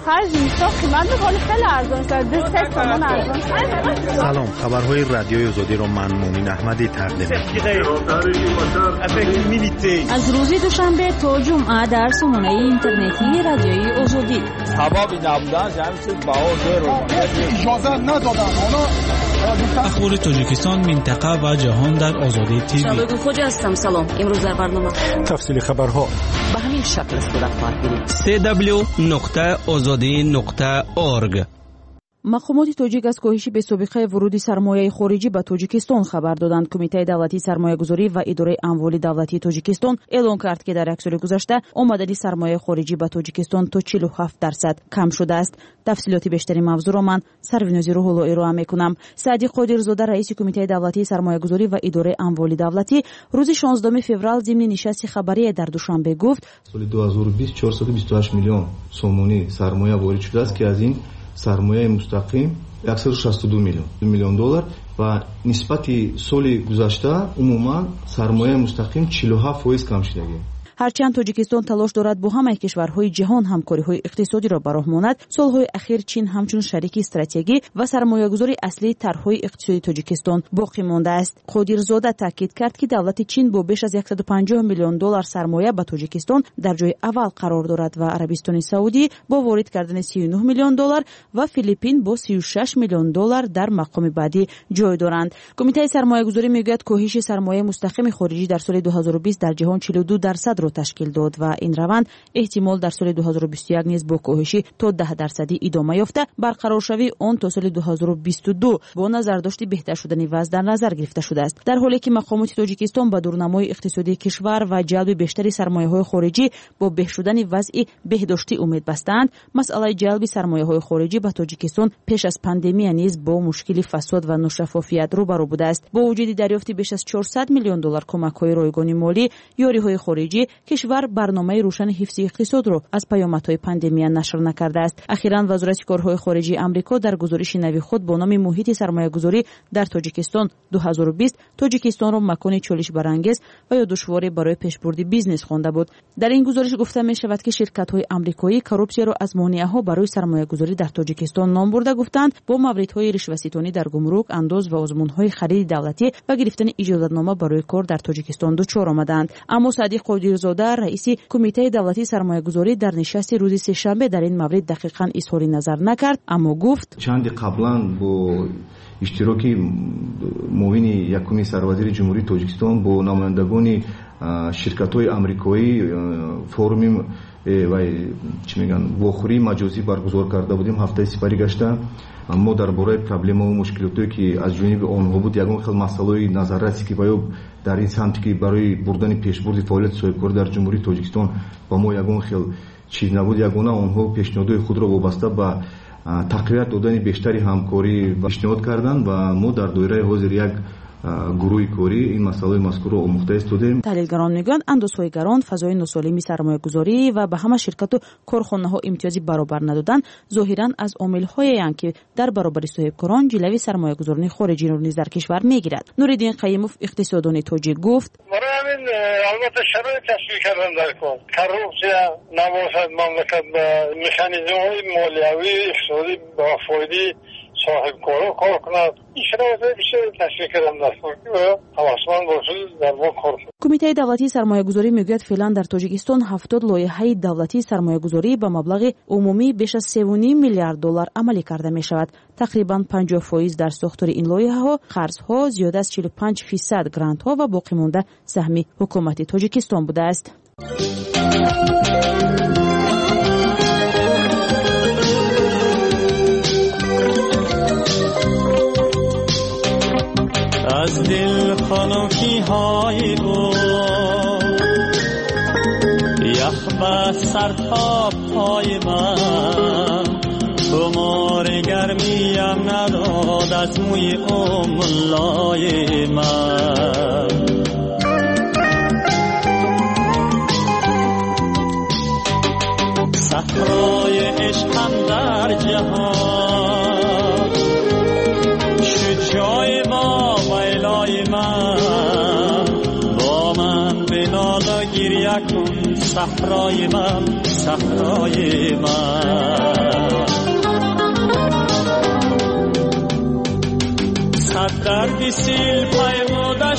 салом, хабарҳои радиои озодиро ман муъмин аҳмадӣ тақдим аз рӯзи душанбе то ҷумъа дар сомонаи интернетии радиои озодӣ сабаби набудан ҷамшид баҳо зеро иҷоза надоданд. ахбори тоҷикистон, минтақа ва ҷаҳон дар озодӣ тв. шабои хоҷа ҳастам. салом. имрӯз дар барнома тафсили хабарҳо ба ҳамин шакл сурат хоҳад гирифт. дабл ю дабл ю дабл ю нуқта озодӣ нуқта орг. мақомоти тоҷик аз коҳиши бесобиқаи вуруди сармояи хориҷӣ ба тоҷикистон хабар доданд. кумитаи давлатии сармоягузорӣ ва идораи амволи давлатии тоҷикистон эълон кард, ки дар як соли гузашта омадани сармояи хориҷӣ ба тоҷикистон то чилу ҳафт дарсад кам шудааст. тафсилоти бештари мавзӯъро ман сарвинози рӯҳулло ироа мекунам. саъди қодирзода, раиси кумитаи давлатии сармоягузорӣ ва идораи амволи давлатӣ рӯзи шонздаҳуми феврал зимни нишасти хабарие дар душанбе гуфт: соли дуҳазору бист чорсаду бисту ҳашт миллион сомонӣ сармоя ворид шудааст, ки аз ин сармояи мустақим яксаду шасту ду миллион миллион доллар ва нисбати соли гузашта умуман сармояи мустақим чилу ҳафт фоиз кам шудагӣ. ҳарчанд тоҷикистон талош дорад бо ҳамаи кишварҳои ҷаҳон ҳамкориҳои иқтисодиро ба роҳ монад, солҳои ахир чин ҳамчун шарики стратегӣ ва сармоягузори аслии тарҳҳои иқтисодии тоҷикистон боқӣ мондааст. қодирзода таъкид кард, ки давлати чин бо беш аз яксаду панҷоҳ миллион доллар сармоя ба тоҷикистон дар ҷои аввал қарор дорад ва Арабистони Саудӣ бо ворид кардани си и нӯҳ миллион доллар ва Филиппин бо си и шаш миллион доллар дар мақоми баъдӣ ҷой доранд. кумитаи сармоягузорӣ мегӯяд коҳиши сармояи мустақими хориҷӣ дар соли дуҳазору бист дар ҷаҳон чилу ду дарсад ташкил дод ва ин раванд эҳтимол дар соли дуҳазору бисту як низ бо коҳиши то даҳ дарсадӣ идома ёфта, барқароршавии он то соли дуҳазору бисту ду бо назардошти беҳтар шудани вазъ дар назар гирифта шудааст. дар ҳоле ки мақомоти тоҷикистон ба дурнамои иқтисодии кишвар ва ҷалби бештари сармояҳои хориҷӣ бо беҳшудани вазъи беҳдоштӣ умед бастаанд, масъалаи ҷалби сармояҳои хориҷӣ ба тоҷикистон пеш аз пандемия низ бо мушкили фасод ва ношаффофият рӯбарӯ будааст. бо вуҷуди дарёфти беш аз чорсад миллион доллар кӯмакҳои ройгони молӣ, ёриҳои хориҷӣ, кишвар барномаи рӯшани ҳифзи иқтисодро аз паёмадҳои пандемия нашр накардааст. ахиран вазорати корҳои хориҷии амрико дар гузориши нави худ бо номи муҳити сармоягузорӣ дар тоҷикистон дуҳазору бист тоҷикистонро макони чолишбарангез ва ё душворе барои пешбурди бизнес хонда буд. дар ин гузориш гуфта мешавад, ки ширкатҳои амрикоӣ коррупсияро аз монеаҳо барои сармоягузорӣ дар тоҷикистон ном бурда гуфтанд, бо мавридҳои ришваситонӣ дар гумрук, андоз ва озмунҳои хариди давлатӣ ва гирифтани иҷозатнома барои кор дар тоҷикистон дучор омаданд. аммо Саъди Қодирзода, раиси кумитаи давлатии сармоягузорӣ, дар нишасти рӯзи сешанбе дар ин маврид дақиқан изҳори назар накард, аммо гуфт: чанди қаблан бо иштироки муовини якуми сарвазири ҷумҳурии Тоҷикистон бо намояндагони ширкатҳои амрикоӣ форуми ва чӣ мегӯян вохӯрии маҷозӣ баргузор карда будем. ҳафтаи сипарӣ гашта мо дар бораи проблемаву мушкилотое ки аз ҷониби онҳо буд ягон хел масъалаҳои назарраси ки ба ё дар ин самти ки барои бурдани пешбурди фаъолияти соҳибкорӣ дар ҷумҳурии Тоҷикистон ба мо ягон хел чиз набуд. ягона онҳо пешниҳодҳои худро вобаста ба тақвият додани бештари ҳамкорӣ пешниҳод карданд ва мо дар доираи ҳозир як гурӯҳи корӣ ин масъалаи мазкурро омӯхта истодем. таҳлилгарон мегӯянд, андозҳои гарон, фазои носолими сармоягузорӣ ва ба ҳама ширкату корхонаҳо имтиёзи баробар надодан зоҳиран аз омилҳоеянд, ки дар баробари соҳибкорон ҷилави сармоягузории хориҷиро низ дар кишвар мегирад. Нуриддин Қаимов, иқтисоддони тоҷик, гуфт: барои ҳамин албатта шароит ташкил кардан дар кор. коррупсия набошад мамлакат ба механизмҳои молиявӣ иқтисодӣ ба фоидаи соҳибкорон кор кунад. ин шароитҳои бисёре ташкил кардан дар кор ки ҳавасманд бошад дар мо кор кунад. кумитаи давлатии сармоягузорӣ мегӯяд, феълан дар Тоҷикистон ҳафтод лоиҳаи давлатии сармоягузорӣ ба маблағи умумӣ беш аз севу ним миллиард доллар амалӣ карда мешавад. тақрибан панҷоҳ фоиз дар сохтори ин лоиҳаҳо қарзҳо, зиёда аз чилу панҷ фисад грантҳо ва боқӣ монда саҳми ҳукумати Тоҷикистон будааст. از دل خنکی های او یخ از سر تا پای من خمار گرمیم نداد از موی ام لای من صحرای عشقم در جهان شد جای با ویلای من با من بنال و گریه کن صحرای من صحرای من صد درد سیل پیموده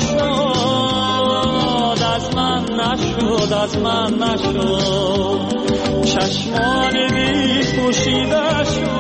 شد از من نشد از من نشد چشمان بی پوشیده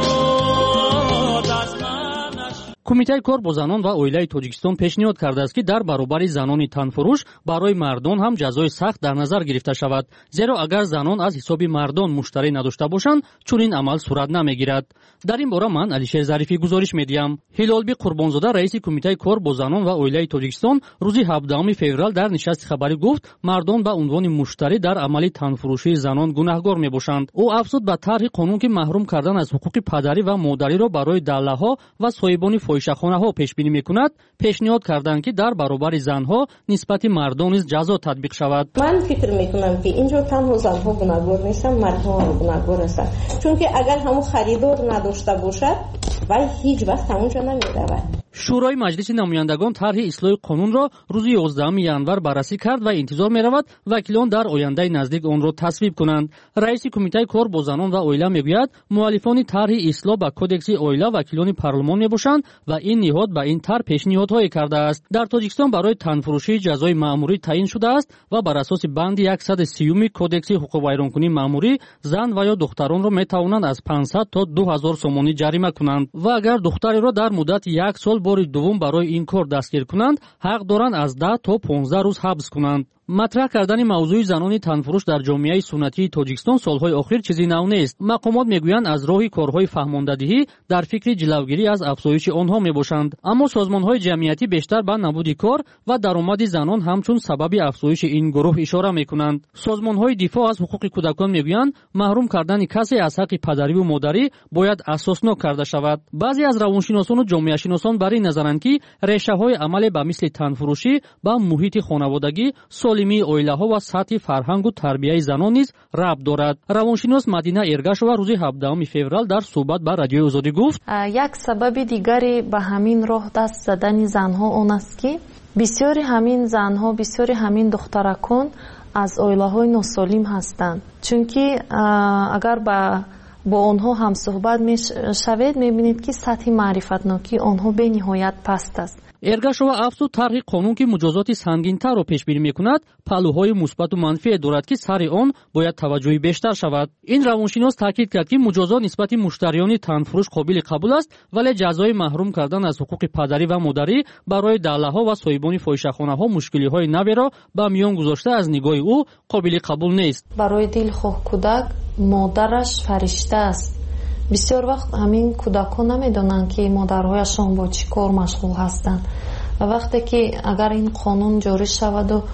شد از من نشد. کمیته کار با زنان و اویلای توجیکستان پیشنهاد کرده است که در برابر زنان تنفروش برای مردان هم جزای سخت در نظر گرفته شود، زیرا اگر زنان از حساب مردان مشتری نداشته باشند چنین عمل صورت نمیگیرد. در این باره من علیشیر ظریفی گزارش میدیم. هلالبی قربانزاده رئیس کمیته کار با زنان و اویلای توجیکستان روز هفدهم فوریه در نشست خبری گفت مردان به عنوان مشتری در عمل تنفروشی زنان گناهکار میباشند. او افزود به طرح قانون که محروم کردن از حقوق پدری و مادری را برای دله‌ها و صاحبان فاحشه‌خانه‌ها پیش بینی میکند، پیشنهاد کردند که در برابر زنها نسبت مردان نیز جزا تطبیق شود. من فکر میکنم که اینجا تنها زنها گناهکار نیستند، مردها هم گناهکار هستند، چون که اگر همون خریدار نداشته باشد و هیچ وقت همونجا نمیرود. شورای مجلس نمایندگان طرح اصلاح قانون را روز یازدهم ژانویه بررسی کرد و انتظار می‌رود وکیلان در آینده نزدیک آن را تصویب کنند. رئیس کمیته کار با زنان و اویلا میگوید مؤلفان طرح اصلاح به کدکس اویلا وکیلان پارلمان میباشند و این نهاد به این طرح پیشنهادهای کرده است. در تاجیکستان برای تنفروشی جزای مأموری تعیین شده است و بر اساس بند صد و سی کدکس حقوق ویرانکنی مأموری زن و یا دختران را میتوانند از پانصد تا دو هزار سومانی جریمه کنند و اگر دختری را در مدت یک سال باری دوم برای این کار دستگیر کنند حق دارند از ده تا پانزده روز حبس کنند. مطرح کردن موضوع زنان تنفروش در جامعه سنتی تاجیکستان سالهای اخیر چیزی نو نیست. مقامات میگویند از راهی کارهای فهماندهی در فکر جلوگیری از افزایش آنها میباشند، اما سازمانهای جمعیتی بیشتر به نبود کار و درآمد زنان همچون سبب افزایش این گروه اشاره میکنند. سازمانهای دفاع از حقوق کودکان میگویند محروم کردن کسی از حق پدری و مادری باید اساسناک کرده شود. بعضی از روانشناسان و جامعه شناسان بر این نظرند که ریشه‌های عمل به مثل تنفروشی با محیط خانوادگی سالمی اویلاها و سطح فرهنگ و تربیت زنان نیز ربط دارد. روانشناس مدینه ارگشوا روز هفدهم فوریه در صحبت با رادیوی آزادی گفت یک سبب دیگری به همین راه دست زدن زنها آن است که بسیاری همین زنها بسیاری همین دخترکان از اویلاهای ناسالم هستند، چون که اگر با با آنها هم صحبت میشوید میبینید که سطح معرفتناکی آنها به نهایت پست است. ارگشوا افزود طرح قانون که مجازات سنگین‌تر را پیش بینی می‌کند پهلوهای مثبت و منفی دارد که سر آن باید توجهی بیشتر شود. این روانشناس تاکید کرد که مجازات نسبت مشتریان تنفروش قابل قبول است، ولی جزای محروم کردن از حقوق پدری و مادری برای دله‌ها و صاحبان فاحشه‌خانه‌ها مشکلی‌های نوی را به میان گذاشته از نگاه او قابل قبول نیست. برای دلخواه کودک مادرش فرشته است. بسیار وقت همین کودکان نمیدونن که مادرهایشان با چی کار مشغول هستند و وقتی که اگر این قانون جاری شود و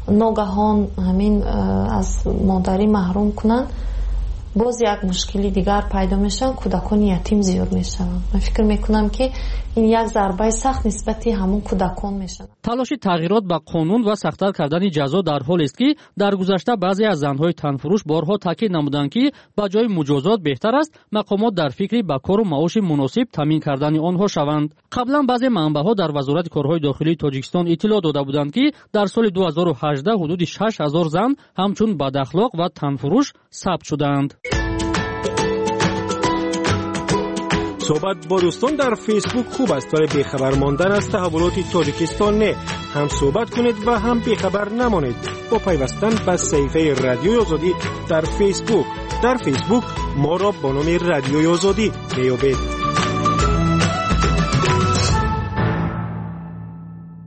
ناگهان همین از مادری محروم کنند باز یک مشکلی دیگر پیدا میشن، کودکان یتیم زیاد میشن. من فکر میکنم که این یک ضربه سخت نسبت همون کودکان میشن. تلاش تغییرات به قانون و سخت‌تر کردن جزا در حالی است که در گذشته بعضی از زنهای تنفروش بارها تاکید نمودند که به جای مجازات بهتر است مقامات در فکر به کار و معاش مناسب تامین کردن آنها شوند. قبلا بعضی منبع‌ها در وزارت کارهای داخلی تاجیکستان اطلاع داده بودند که در سال دو هزار و هجده حدود شش هزار زن همچون بداخلاق و تنفروش ثبت شدند. صحبت با دوستان در فیسبوک خوب است، ولی بیخبر ماندن از تحولات تاجیکستان نه. هم صحبت کنید و هم بیخبر نمانید با پیوستن به صفحه رادیوی آزادی در فیسبوک. در فیسبوک ما را با نام رادیوی آزادی میابید.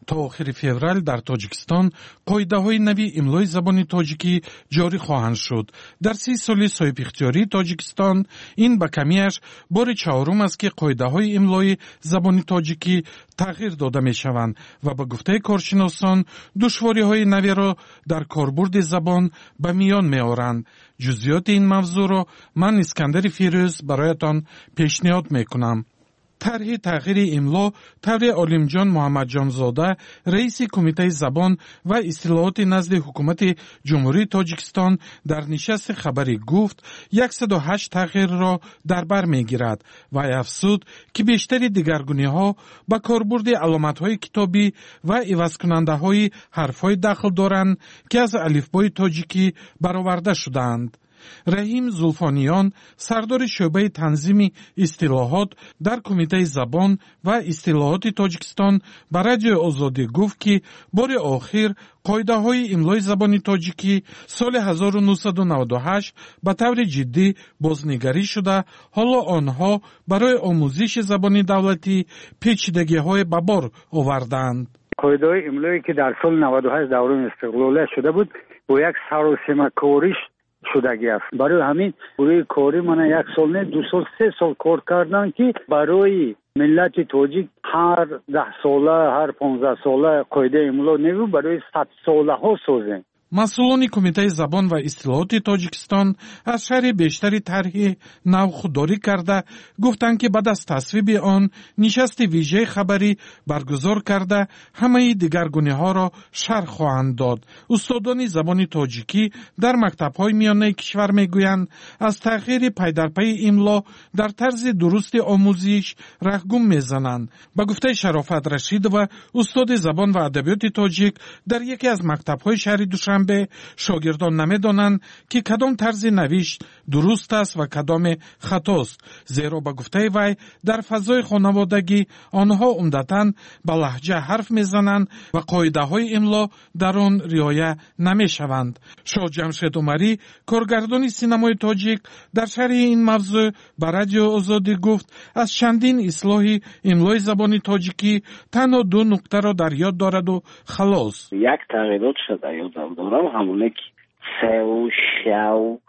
تا آخر فوریه در تاجیکستان قاعده‌های نوی املای زبان تاجیکی جاری خواهند شد. در سی سال صاحب اختیاری تاجیکستان این به کمیش بار چهارم است که قاعده‌های املای زبان تاجیکی تغییر داده می‌شوند و به گفته کارشناسان دشواری‌های نوی را در کاربرد زبان به میان می‌آورند. جزئیات این موضوع را من اسکندر فیروز برایتان پیشنهاد می‌کنم. طرح تغییر املا طور عالمجان محمد جانزاده رئیس کمیته زبان و اصطلاحات نزد حکومت جمهوری تاجیکستان در نشست خبری گفت صد و هشت تغییر را در بر میگیرد و افزود که بیشتری دگرگونی‌ها با کاربرد علامت‌های کتابی و عوض کننده‌های حرف‌های داخل دارند که از الفبای تاجیکی برآورده شده‌اند. رحیم زلفانیان سردار شعبه تنظیم اصطلاحات در کمیته زبان و اصطلاحات تاجیکستان به رادیو آزادی گفت که بار آخر قاعده های املای زبان تاجیکی سال هزار و نهصد و نود و هشت به طور جدی بازنگری شده، حالا آنها برای آموزش زبان دولتی پیچیدگی های به بار آوردند. قاعده های املایی که در سال نود و هشت دوران استقلال شده بود با یک سراسیمه کاریش شدگی است. برای همین برای کاری من یک سال نه دو سال سه سال کار کردن که برای ملت تاجیک هر ده ساله هر پانزده ساله قاعده املا نوی برای صد ساله ها سازیم. مسئولان کمیته زبان و اصطلاحات تاجیکستان از شرح بیشتری طرح نو خودداری کرده گفتند که بعد از تصویب آن نشست ویژه خبری برگزار کرده همه دیگرگونی ها را شرح خواهند داد. استادان زبان تاجیکی در مکتب های میانه کشور میگویند از تغییر پی در پی املا در طرز درست آموزش رهگم میزنند. به گفته شرافت رشید و استاد زبان و ادبیات تاجیک در یکی از مکتب های شهر دوشنبه به شاگردان نمیدانند که کدام طرز نوشت درست است و کدام خطاست، زیرا به گفته وی در فضای خانوادگی آنها عمدتاً به لهجه حرف میزنند و قاعده های املا در آن رعایت نمیشوند. شاه جمشید عمری کارگردان سینمای تاجیک در شرح این موضوع به رادیو آزادی گفت از چندین اصلاح املای زبان تاجیکی تنها دو نکته را در یاد دارد و خلاص. یک تغییرات شده یادم دارم همونه که سه و شو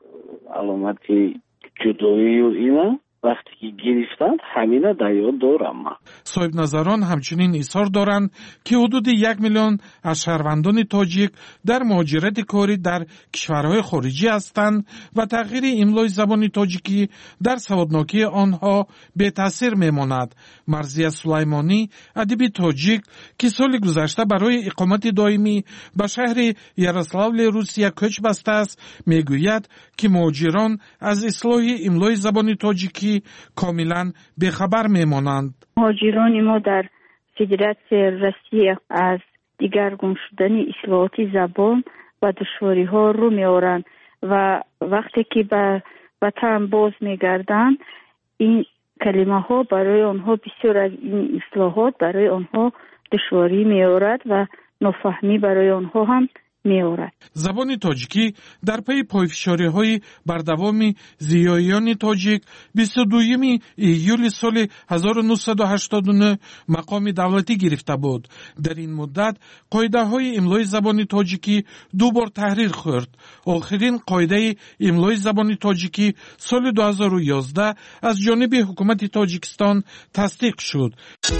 علامتی جدایی و اینا وقتی که گرفتند همینه در یاد دارم من. صاحب نظران همچنین اصرار دارند که حدود یک میلیون از شهروندان تاجیک در مهاجرت کاری در کشورهای خارجی هستند و تغییر املای زبان تاجیکی در سوادناکی آنها به تاثیر میماند. مرضیه سلیمانی ادیب تاجیک که سال گذشته برای اقامت دائمی به شهر یاروسلاول روسیه کوچ بسته است میگوید که مهاجران از اصلاح املای زبان تاجیکی کاملا بیخبر میمانند. مهاجران ما در فدراسیون روسیه از دیگرگون شدن اصلاحات زبان و دشواری ها رو میارند و وقتی که به وطن باز میگردند این کلمه ها برای آنها بسیار از این اصلاحات برای آنها دشواری میارد و نافهمی برای آنها هم می‌آورد. زبان تاجیکی در پی پایفشاری های بر دوام زیاییان تاجیک بیست و دوم ایول سال هزار و نهصد و هشتاد و نه مقام دولتی گرفته بود. در این مدت قاعده های املای زبان تاجیکی دو بار تحریر خورد. آخرین قاعده املای زبان تاجیکی سال دو هزار و یازده از جانب حکومت تاجیکستان تصدیق شد.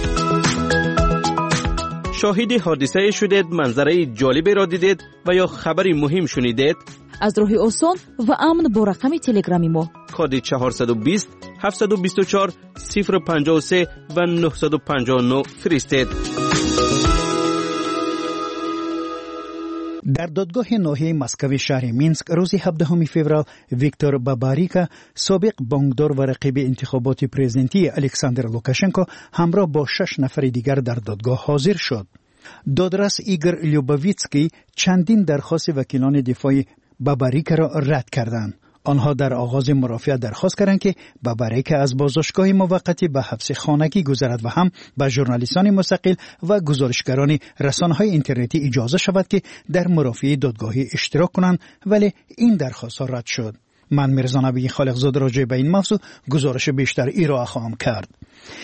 شاهد حادثه شدید، منظره جالبی را دیدید و یا خبری مهم شنیدید؟ از راه آسان و امن با رقم تلگرامی ما کد چهارصد و بیست هفتصد و بیست و چهار صفر پنجاه و سه و نهصد و پنجاه و نه فرستید. در دادگاه ناحیه مسکو شهر مینسک روز هفدهم فوریه ویکتور باباریکا سابق بانکدار و رقیب انتخابات پرزیدنتی الکساندر لوکاشنکو همراه با شش نفر دیگر در دادگاه حاضر شد. دادرس ایگور لیوبوویتسکی چندین درخواست وکیلان دفاع باباریکا را رد کردند. آنها در آغاز مرافعه درخواست کردند که باباریکا از بازداشتگاه موقتی به حبس خانگی گذرد و هم به ژورنالیستان مستقل و گزارشگران رسانه‌های اینترنتی اجازه شود که در مرافعه دادگاهی اشتراک کنند، ولی این درخواست رد شد. من میرزا نبی خالقزاده راجع به این موضوع گزارش بیشتر ارائه خواهم کرد.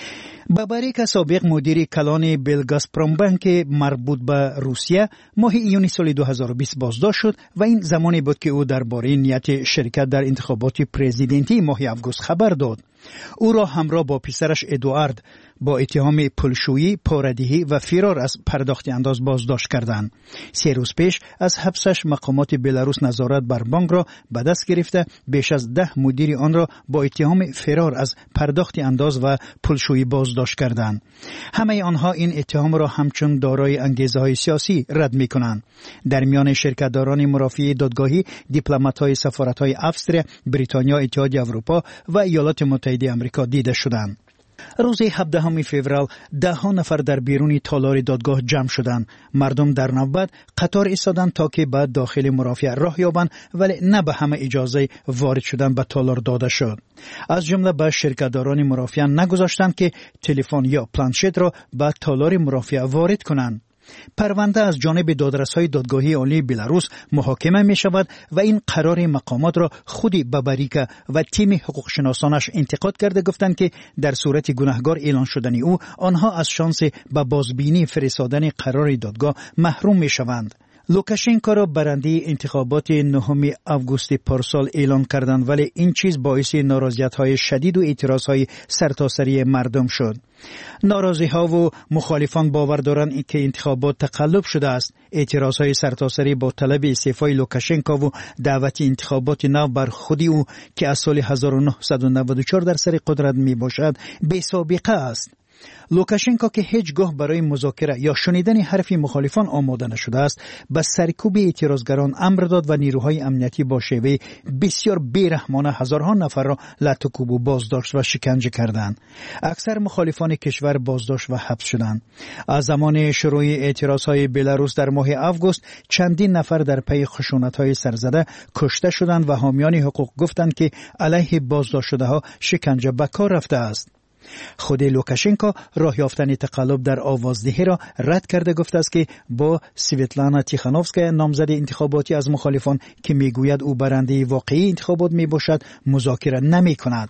باباریکا سابق مدیر کلان بلگازپروم بانک مربوط به روسیه ماه ایون سال دو هزار و بیست بازداشت شد و این زمانی بود که او درباره نیت شرکت در انتخابات پرزیدنتی ماه آگوست خبر داد. او را همراه با پسرش ادوارد با اتهام پولشویی، پاره‌دهی و فرار از پرداخت انداز بازداشت کردند. سه روز پیش از حبسش مقامات بلاروس نظارت بر بانک را به دست گرفته بیش از ده مدیر آن را با اتهام فرار از پرداخت انداز و پولشویی بازداشت کردند. همه آنها این اتهام را همچون دارای انگیزه‌های سیاسی رد می‌کنند. در میان شرکت‌داران مرافعه دادگاهی دیپلمات‌های سفارت‌های افسر، بریتانیا، اتحادیه اروپا و ایالات متحده آمریکا دیده شدند. روز هفدهم فوریه ده ها نفر در بیرون تالار دادگاه جمع شدند. مردم در نوبت قطار ایستادند تا که به داخل مرافعه راه یابند، ولی نه به همه اجازه وارد شدن به تالار داده شد. از جمله به شرکت‌داران مرافعه نگذاشتند که تلفن یا پلانشت را به تالار مرافعه وارد کنند. پرونده از جانب دادرس‌های دادگاهی عالی بلاروس محاکمه می شود و این قرار مقامات را خودی باباریکا و تیم حقوق شناسانش انتقاد کرده گفتند که در صورت گناهکار اعلان شدن او آنها از شانس به بازبینی فرستادن قرار دادگاه محروم می شوند. لوکاشنکو را برنده انتخابات نهم آگوست پارسال اعلان کردند، ولی این چیز باعث ناراضیت‌های شدید و اعتراض‌های سرتاسری مردم شد. ناراضی‌ها و مخالفان باور دارند که انتخابات تقلب شده است. اعتراض‌های سرتاسری با طلب استعفای لوکاشنکو و دعوت انتخابات نو بر خودی او که از سال هزار و نهصد و نود و چهار در سر قدرت میباشد بی سابقه است. لوکاشنکو که هیچگاه برای مذاکره یا شنیدن حرف مخالفان آماده نشده است، به سرکوب اعتراضگران امر داد و نیروهای امنیتی با شیوه بسیار بیرحمانه هزارها نفر را لطوکوب و بازداشت و شکنجه کردند. اکثر مخالفان کشور بازداشت و حبس شدند. از زمان شروع اعتراضهای بلاروس در ماه آگوست چندین نفر در پی خشونت‌های سرزده کشته شدند و حامیان حقوق گفتند که علیه بازداشت شده‌ها شکنجه به کار رفته است. خود لوکاشنکو راه یافتن تقلب در آوازدهی را رد کرده گفته است که با سویتلانا تیخانوفسکا نامزد انتخاباتی از مخالفان که میگوید او برنده واقعی انتخابات میباشد مذاکره نمیکند.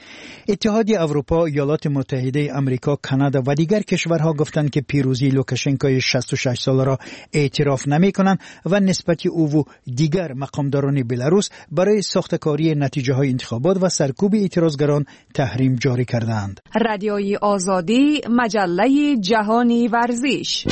اتحادیه اروپا، ایالات متحده آمریکا، کانادا و دیگر کشورها گفتند که پیروزی لوکاشنکوی شصت و شش ساله را اعتراف نمی‌کنند و نسبت او و دیگر مقامداران بلاروس برای ساختکاری نتیجه های انتخابات و سرکوب اعتراضگران تحریم جاری کردند. رادیوی آزادی، مجله جهانی ورزش.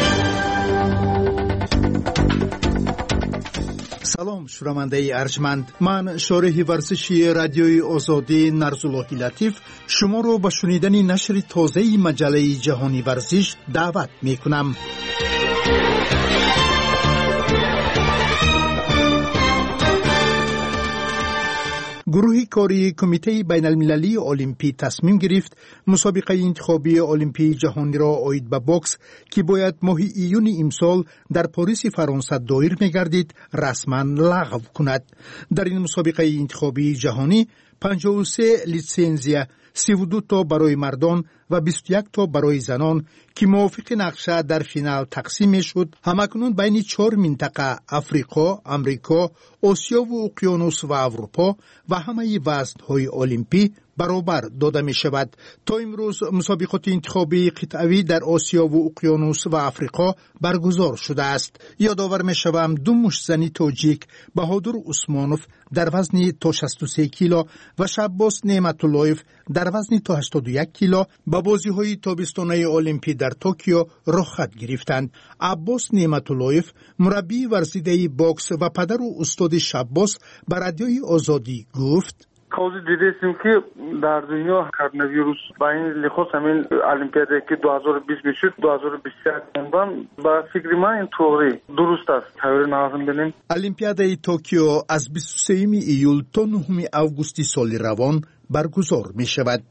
سلام شنونده ارجمند، من شارح ورزشی رادیوی آزادی نرزاللهی لطیف شما رو به شنیدن نشر تازه مجله جهانی ورزش دعوت می کنم. گروه کاری کمیته بین المللی المپی تصمیم گرفت مسابقه انتخابی المپی جهانی را عاید به بوکس که باید ماه ایون امسال در پاریس فرانسه دایر می‌گردید رسما لغو کند. در این مسابقه انتخابی جهانی پنجاه و سه لیسنزیا، سی و دو تا برای مردان و بیست و یک تا برای زنان که موافق نقشه در فینال تقسیم شد، همکنون بین چهار منطقه افریقا، امریکا، آسیا و اقیانوس و اروپا و همه وزن‌های المپی برابر داده می شود. تا امروز مسابقات انتخابی قطعی در آسیا و اقیانوس و افریقا برگزار شده است. یادآور می شوم دو مشتزنی تاجیک بهادر عثمانوف در وزن تا شصت و سه کیلو و شباس نعمت‌اللهیف در وزن تا هشتاد و یک کیلو به بازی‌های تابستانه المپی در توکیو رخصت گرفتند. عباس نعمت‌اللهیف مربی ورزیده باکس و پدر و استاد شباس به رادیوی آزادی گفت: کاوزی دیدیم که در دنیا کرونا با این لحاظ همین المپیادی که دو هزار و بیست میشد دو هزار و بیست و یک اندام با فکر من این طوری درست است تغییر لازم بینیم. المپیادی توکیو از بیست و سه ایول تا نه آگوست سال روان برگزار می شود.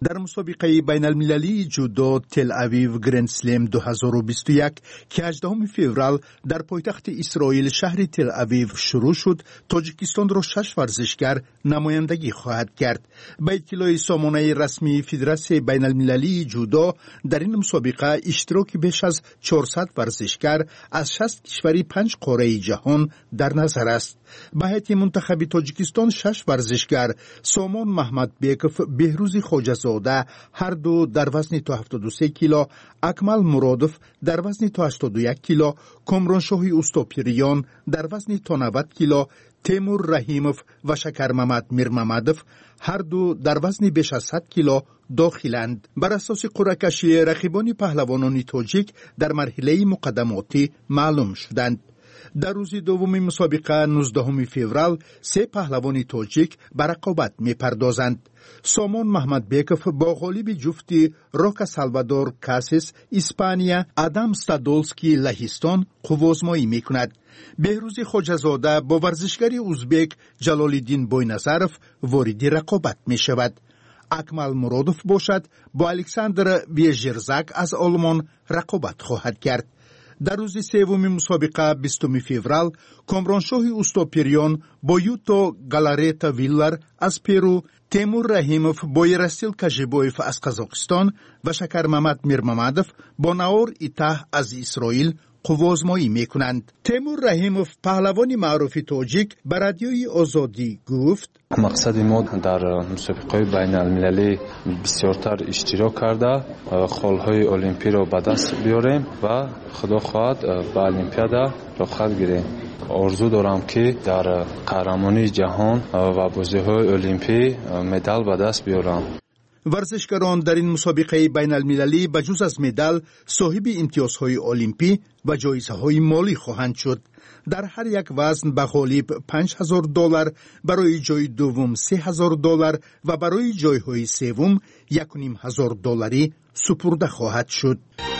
در مسابقه بین المللی جودو تل اویو گرند سلم دو هزار و بیست و یک که هجدهم فوریه در پایتخت اسرائیل شهر تل اویو شروع شد، تاجیکستان را شش ورزشگر نمایندگی خواهد کرد. به اطلاع سامانه رسمی فدراسیون بین المللی جودو در این مسابقه اشتراک بیش از چهارصد ورزشگر از شصت کشوری پنج قاره جهان در نظر است. به هیئت منتخب تاجیکستان شش ورزشگر سامان محمد بیکف، بهروز خواجه‌زاده هر دو در وزن تا هفتاد و سه کیلو، اکمل مرادف در وزن تا هشتاد و یک کیلو، کامرانشاهی اوستاپیریان در وزن تا نود کیلو، تیمور رحیموف و شکر محمد میرمحمدوف هر دو در وزن بیش از صد کیلو داخلند. بر اساس قرعه کشی رقیبان پهلوانان تاجیک در مرحله مقدماتی معلوم شدند. در روز دوم مسابقه نوزدهم فوریه سه پهلوان تاجیک به رقابت می‌پردازند. سامان محمد بیکف با غالب جفتی روکا سالوادور کاسیس اسپانیا، آدم ستادولسکی لهستان قوازمایی می‌کند. بهروز خواجه‌زاده با ورزشگری ازبک جلال‌الدین بوینظرف وارد رقابت می‌شود. اکمل مرادف باشد با الکساندر ویژرزک از آلمان رقابت خواهد کرد. در روز سوم مسابقه بیستم فوریه کامرانشاهی اوستاپیریان با یوتو گالاریتا ویلر از پیرو، تیمور رحیموف با یرسیل کاژیبویف از قزاقستان و شکر محمد میرمحمدوف با ناور ایتاه از اسرائیل قوازمایی میکنند. تیمور رحیموف پهلوان معروف تاجیک به رادیوی آزادی گفت: مقصد ما در مسابقه بین المللی بسیارتر اشتراک کرده خالهای المپی را به دست بیاریم و خدا خواهد به المپیادا رخصت گیریم. آرزو دارم که در قهرمانی جهان و بازی‌های المپی مدال به دست بیارم. ورزشکاران در این مسابقه بین المللی بجز از مدال صاحب امتیازهای المپی و جایزه‌های مالی خواهند شد. در هر یک وزن به غالب پنج هزار دلار، برای جای دوم سه هزار دلار و برای جایهای سوم یک و نیم هزار دلاری سپرده خواهد شد.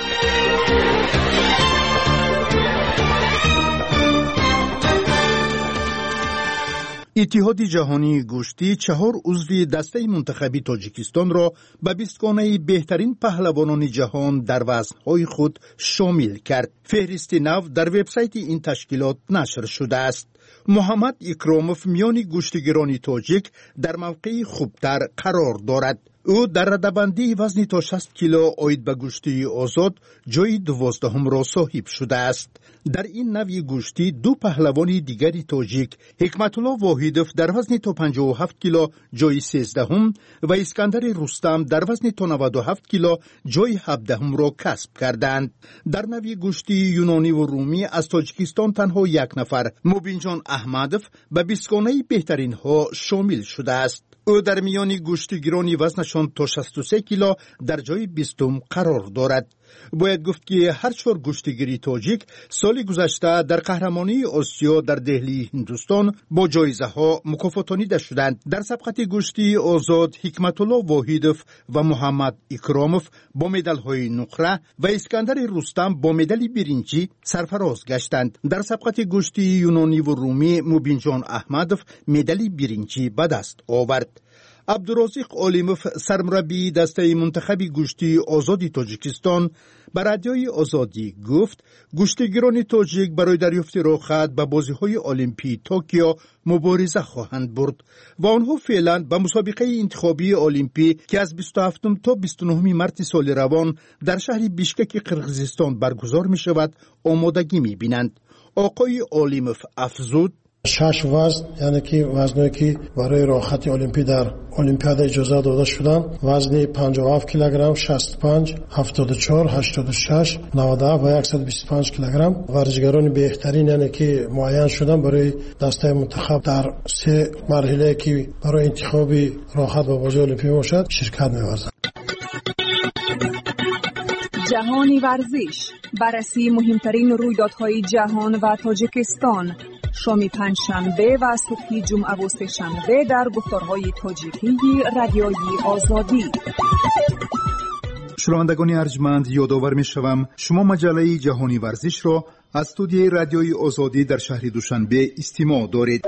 اتحاد جهانی گوشتی چهار عضو دسته منتخبی تاجیکستان را به بیستگانه بهترین پهلوانان جهان در وزنهای خود شامل کرد. فهرست نو در وبسایت این تشکیلات نشر شده است. محمد اکراموف میان گوشتگیران تاجیک در موقع خوبتر قرار دارد. او در رده‌بندی وزن تا شصت کیلو آید به گوشتی آزاد جای دوازدهم را صاحب شده است. در این نوع گوشتی دو پهلوان دیگری تاجیک، حکمت الله واحدوف در وزن تا پنجاه و هفت کیلو جای سیزدهم و اسکندر رستم در وزن تا نود و هفت کیلو جای هفدهم را کسب کردند. در نوع گوشتی یونانی و رومی از تاجیکستان تنها یک نفر، موبینجان احمدوف، به بیستگانه بهترین ها شامل شده است. او در میان گوشتگیران وزنشان تا شصت و سه کیلو در جای بیستم قرار دارد. باید گفت که هر چهار گوشتگیری تاجیک سال گذشته در قهرمانی آسیا در دهلی هندوستان با جایزه ها مکافاتانیده شدند. در سبقت گوشتی آزاد حکمت الله واحدوف و محمد اکراموف با مدال های نقره و اسکندر رستم با مدال برنجی سرفراز گشتند. در سبقت گوشتی یونانی و رومی موبینجان احمدوف مدال برنجی به دست آورد. عبدالرازق علیموف سرمربی دسته منتخب گوشتی آزادی تاجیکستان به رادیوی آزادی گفت گوشتگیران تاجیک برای دریافت رخصت به بازی‌های المپی توکیو مبارزه خواهند برد و آنها فعلا به مسابقه انتخابی المپی که از بیست و هفتم تا بیست و نهم مارس سال روان در شهر بیشکک قرقیزستان برگزار می شود آمادگی می بینند. آقای علیموف افزود: شش وزن، یعنی که وزنی که برای راحتی المپی در المپیاد اجازه داده شدن، وزن پنجاه و هفت کیلوگرم، شصت و پنج، هفتاد و چهار، هشتاد و شش، نود و هفت و صد و بیست و پنج کیلوگرم ورزشکاران بهترین یعنی که معین شدن برای دسته منتخب در سه مرحله که برای انتخاب راحت و بازی المپی باشد شرکت می‌ورزند. جهانی ورزش، بررسی مهمترین رویدادهای جهان و تاجیکستان، شام پنجشنبه و صبح جمعه و سه‌شنبه در گفتارهای تاجیکی رادیوی آزادی. شنوندگان ارجمند، یادآور می‌شوم شما مجله جهانی ورزش را از استودیوی رادیوی آزادی در شهر دوشنبه استماع دارید.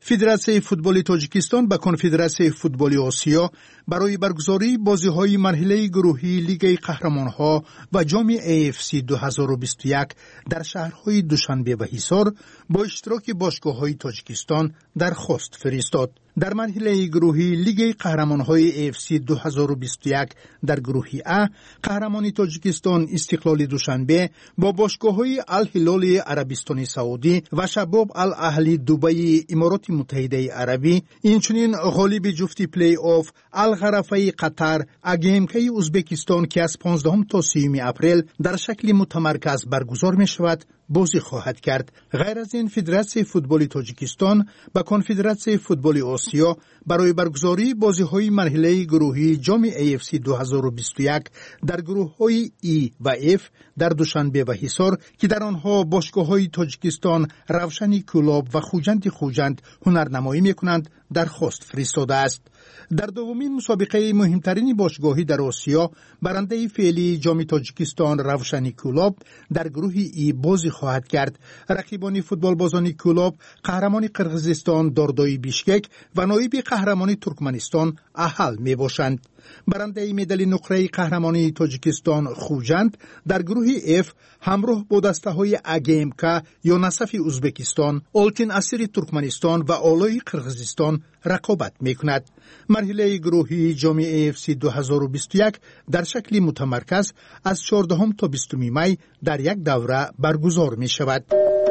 فدراسیون فوتبال تاجیکستان به کنفدراسیون فوتبال آسیا برای برگزاری بازی‌های مرحله گروهی لیگ قهرمان‌ها و جام ای اف سی دو هزار و بیست و یک در شهرهای دوشنبه و حصار با اشتراک باشگاه‌های تاجیکستان درخواست فرستاد. در مرحله گروهی لیگ قهرمان‌های ای اف سی دو هزار و بیست و یک در گروهی ا، قهرمان تاجیکستان استقلال دوشنبه با باشگاه‌های الهلال عربستان سعودی و شباب الاهلی دبی امارات متحده عربی، اینچنین غالب جفتی پلی آف الغرفه قطر اگیمکی ازبکستان که از پانزدهم تا سیوم اپریل در شکل متمرکز برگزار می شود بازی خواهد کرد. غیر از این، فدراسیون فوتبال تاجیکستان با کنفدراسیون فوتبال آسیا برای برگزاری بازی‌های مرحله گروهی جام ای اف سی دو هزار و بیست و یک در گروه‌های ای و اف در دوشنبه و حصار که در آنها باشگاه‌های تاجیکستان روشنی کلاب و خوجند خوجند هنرنمایی می‌کنند درخواست فرستاده است. در دومین مسابقه مهمترین باشگاهی در آسیا، برنده فعلی جام تاجیکستان روشنی کلاب در گروه ای بازی خواهد کرد. رقیبان فوتبال بازان کلاب قهرمان قرقیزستان داردای بیشکک و نایب قهرمان ترکمنستان احل می باشند. برنده مدال نقره قهرمانی تاجیکستان خوجند در گروه اف همراه با دسته های اگیمکا یا نصف ازبکستان، آلتین اسیر ترکمنستان و آلای قرقیزستان رقابت می کند. مرحله گروهی جام ای اف سی دو هزار و بیست و یک در شکل متمرکز از چهاردهم تا بیستم می در یک دوره برگزار می شود.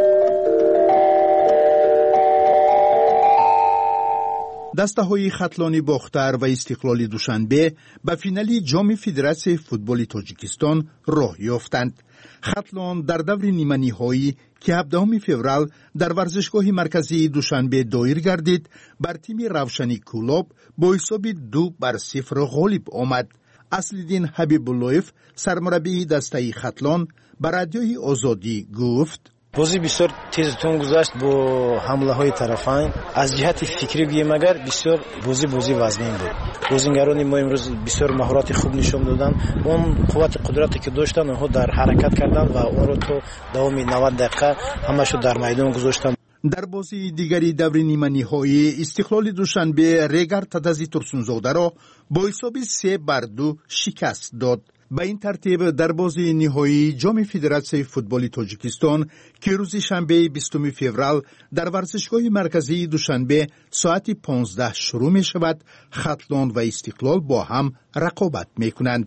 دسته های خطلانی باختر و استقلال دوشنبه به فینالی جام فدراسیون فوتبال تاجیکستان راه یافتند. خطلان در دور نیمه نهایی که هفدهم فوریه در ورزشگاه مرکزی دوشنبه دایر گردید، بر تیم روشنی کلاب با حساب دو بر صفر غالب آمد. اصلالدین حبیب اللهیف سرمربی دسته خطلان به رادیوی آزادی گفت: بازی بسیار تیز تون گذشت با حمله های طرفین. از جهت فکری بگیم اگر بسیار بازی بازی وزنین بود. بازیگران ما امروز بسیار مهارت خوب نشون دادن. اون قوت قدرتی که داشتن اونها در حرکت کردن و اون رو تو دوام نود دقیقه همشو در میدان گذاشتن. در بازی دیگری دور نیمه نهایی استقلال دوشنبه ریگر تدزی ترسونزاده را با حساب سه بر دو شکست داد. به این ترتیب در بازی نهایی جام فدراسیون فوتبال تاجیکستان که روز شنبه بیستم فوریه در ورزشگاه مرکزی دوشنبه ساعت پانزده شروع می شود، خطلان و استقلال با هم رقابت می کنند.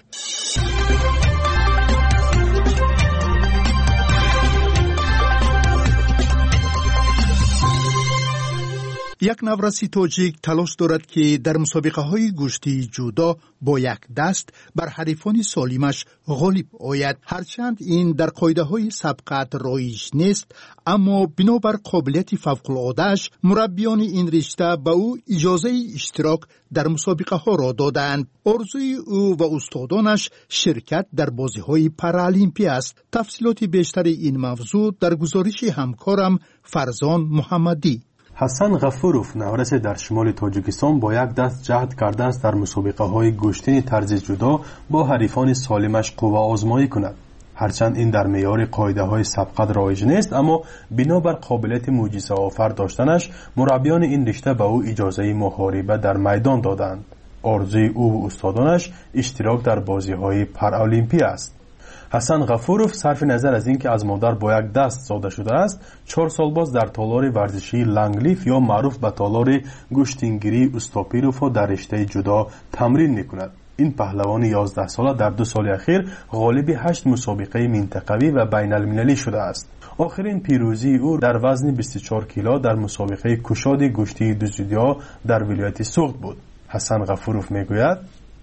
یک نورسی تاجیک تلاش دارد که در مسابقه های گشتی جودا با یک دست بر حریفان سالمش غالب آید. هرچند این در قاعده های سبقت رایج نیست، اما بنابر قابلیت فوق العاده‌اش مربیان این رشته به او اجازه اشتراک در مسابقه ها را دادند. آرزوی او و استادانش شرکت در بازی های پارالیمپی است. تفصیلات بیشتر این موضوع در گزارش همکارم فرزان محمدی. حسن غفوروف نورس در شمال تاجیکستان با یک دست جهد کرده است در مسابقه های گشتین طرز جدا با حریفان سالمش قوه آزمایی کند. هرچند این در معیار قاعده های سبقت رایج نیست، اما بنابر قابلیت معجزه آفر داشتنش مربیان این رشته به او اجازه محاربه در میدان دادند. آرزوی او و استادانش اشتراک در بازی های پارالیمپی است. حسن غفوروف صرف نظر از اینکه از مادر با یک دست زاده شده است، چهار سال باز در تالار ورزشی لنگلیف یا معروف به تالار گشتینگیری استاپیروف در رشته جدا تمرین میکند. این پهلوان یازده ساله در دو سال اخیر غالب هشت مسابقه منطقوی و بین المللی شده است. آخرین پیروزی او در وزن بیست و چهار کیلو در مسابقه کشاد گشتی دوزیدیا در ولایت سوخت بود. حسن غفوروف میگوید: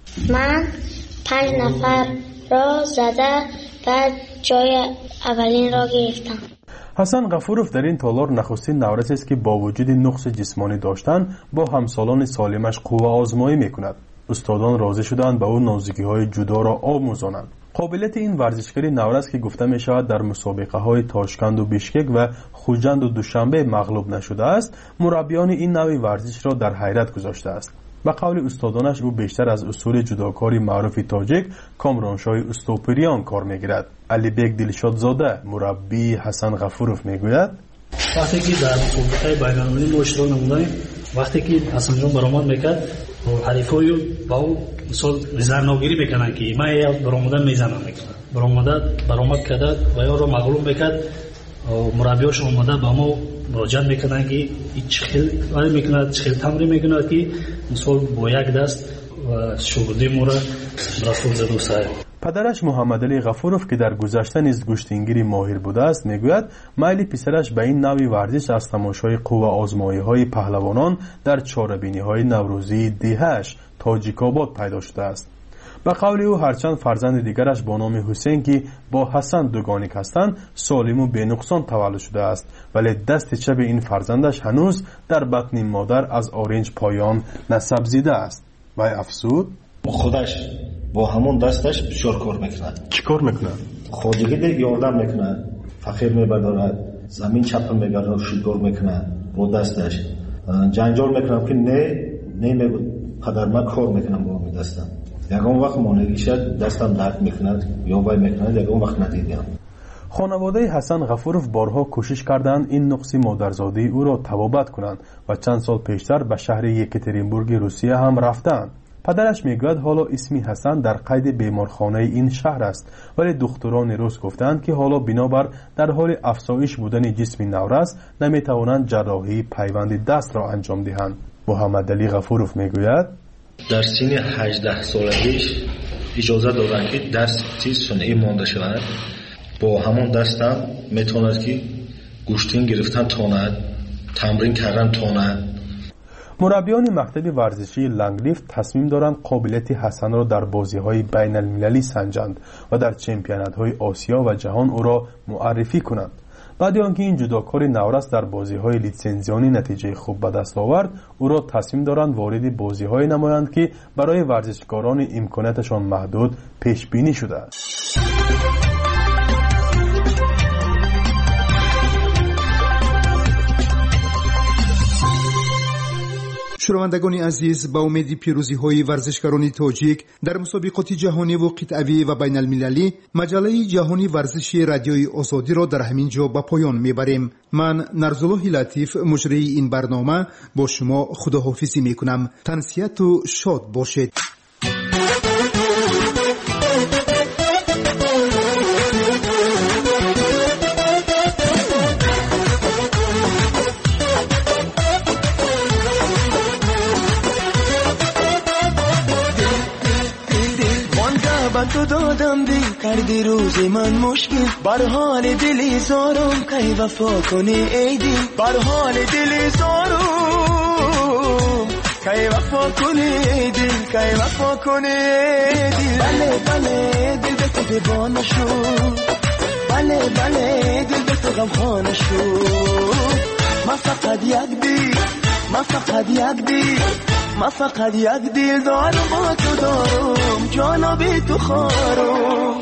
من پنج نفر را زده و جای اولین را گرفتم. حسن غفوروف در این تالار نخستین نورسی است که با وجود نقص جسمانی داشتن با همسالان سالمش قوه آزمایی میکند. استادان راضی شدند به او نازکی های جدا را آموزانند. قابلیت این ورزشکاری نورس که گفته می شود در مسابقه های تاشکند و بیشکک و خوجند و دوشنبه مغلوب نشده است، مربیان این نوع ورزش را در حیرت گذاشته است. به قول استادانش او بیشتر از اصول جداکاری معروف تاجیک کامرانشاه استوپریان کار میگیرد. علی بیگ دلشاد زاده مربی حسن غفوروف میگوید: وقتی که در مسابقه بین‌المللی ما اشتراک نمودیم، وقتی که حسن جان برآمد میکرد حریفای با او مثال زرناگیری میکنن که من یا برآمدن میزنم میکنن برآمد برآمد کرد و یا رو مغلوب میکرد مربیاش اومده با ما مراجعه میکنن که چه خیلی ولی میکنه چه خیلی تمرین میکنه که مثال با یک دست و شغلی ما را رفت زدو سعی. پدرش محمد علی غفوروف که در گذشته نیز گوشتینگیری ماهر بوده است میگوید میل پسرش به این نوع ورزش از تماشای قوه آزمایی های پهلوانان در چاره‌بینی های نوروزی دهش تاجیک آباد پیدا شده است. به قول او هرچند فرزند دیگرش با نام حسین که با حسن دوگانیک هستند سالم و بینقصان تولد شده است، ولی دست چپ این فرزندش هنوز در بطن مادر از آرنج پایان نسب زیده است. و افسود خودش با همون دستش بسیار کار میکنه. چی کار میکنه؟ خودگی دیگه یاردم میکنه، فقیر میبردارد، زمین چپ میگرد، شکار میکنه با دستش، جنجال میکنم که نه نه میگو پدر من کار میکنم با می دستم. یکم وقت مانگی شد دستم درد میکند یا وای میکند، یکم وقت ندیدم. خانواده حسن غفوروف بارها کوشش کردند این نقص مادرزادی او را تبابت کنند و چند سال پیشتر به شهر یکاترینبورگ روسیه هم رفتند. پدرش میگوید حالا اسمی حسن در قید بیمارخانه این شهر است، ولی دکتران روس گفتند که حالا بنابر در حال افزایش بودن جسم نورس نمیتوانند جراحی پیوند دست را انجام دهند. محمد علی غفوروف میگوید در سن هجده سالگیش اجازه دادند که دستی صنعی مانده شود. با همون دستم میتواند که گوشتین گرفتن تواند، تمرین کردن تواند. مربیان مکتب ورزشی لنگلیفت تصمیم دارند قابلیت حسن را در بازی‌های بین المللی سنجند و در چمپیونات‌های آسیا و جهان او را معرفی کنند. بعد آنکه این جداکار نورس در بازی‌های لیسنزیونی نتیجه خوب به دست آورد، او را تصمیم دارند وارد بازی‌های نمایند که برای ورزشکاران امکاناتشان محدود پیش بینی شده است. شنوندگان عزیز، با امید پیروزی های ورزشکاران تاجیک در مسابقات جهانی و قطعوی و بین المللی، مجله جهانی ورزشی رادیوی آزادی را در همین جا به پایان میبریم. من نرزالله لطیف مجری این برنامه با شما خداحافظی میکنم. تنسیت و شاد باشید. تو دادم دل کردی روز من مشکل، بر حال دلی زارم کی وفا کنی ای دل، بر حال دلی زارم کی وفا کنی ای دل، کی وفا کنی ای دل. بله بله دل به تو دیوانه شد، بله بله دل به تو غمخانه شد. ما فقط یک دل، ما فقط یک دل، ما فقط یک دل دارم با تو دارم، جانا بی تو خارم.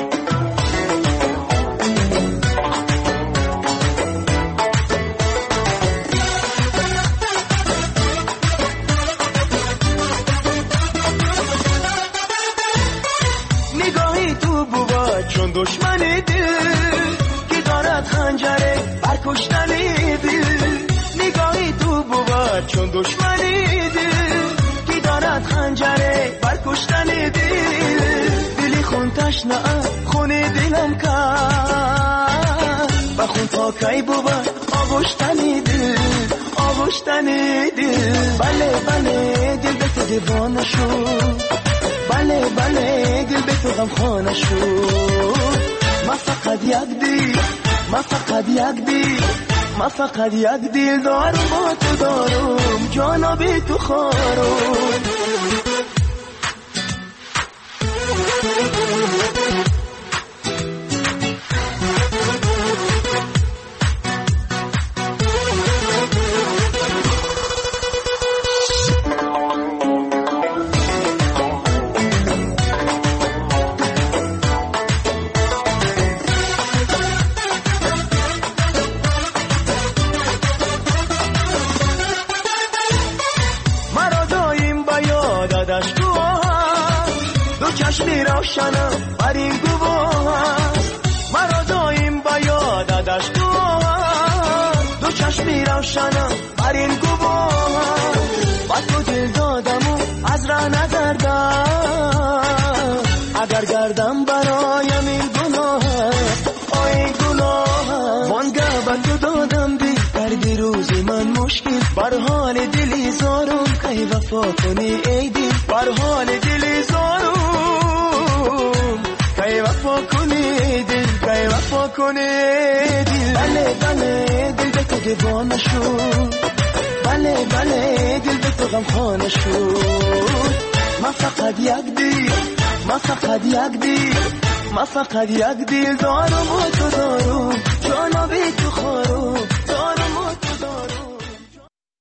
نگاهی تو بود چون دشمن دل که دارد خنجره بر کشتن دل. نگاهی تو بود چون دشمن دل دارد خنجره بر کشتن دل. دلی خون تشنه خون دلم کرد و خون تا کی بود آغشتن دل، آغشتن دل. بله بله دل به تو دیوانه شد، بله بله دل به تو غمخانه شد. ما فقط یک دل، ما فقط یک دل، ما فقط یک دل دارم با تو دارم، جانا بی تو خارم. چشمی روشنم بر این گواه، مرا دایم با یاد دشت روشنم بر این گواهم با تو دل دادم و از راه نگردم اگر گردم برایم این گناه آی گناه وانگه با تو دادم دی کردی روزی من مشکل بر حال دلی زارم کی وفا کنی ای دل بر حال دلی زارم کی وفا کنی دل کی وفا کنی دل بله بله دل به تو دیوانه شد بله بله دل به تو غمخانه شد من فقط یک دل من فقط یک دل من فقط یک دل دارم و تو دارم جانا بی تو خارم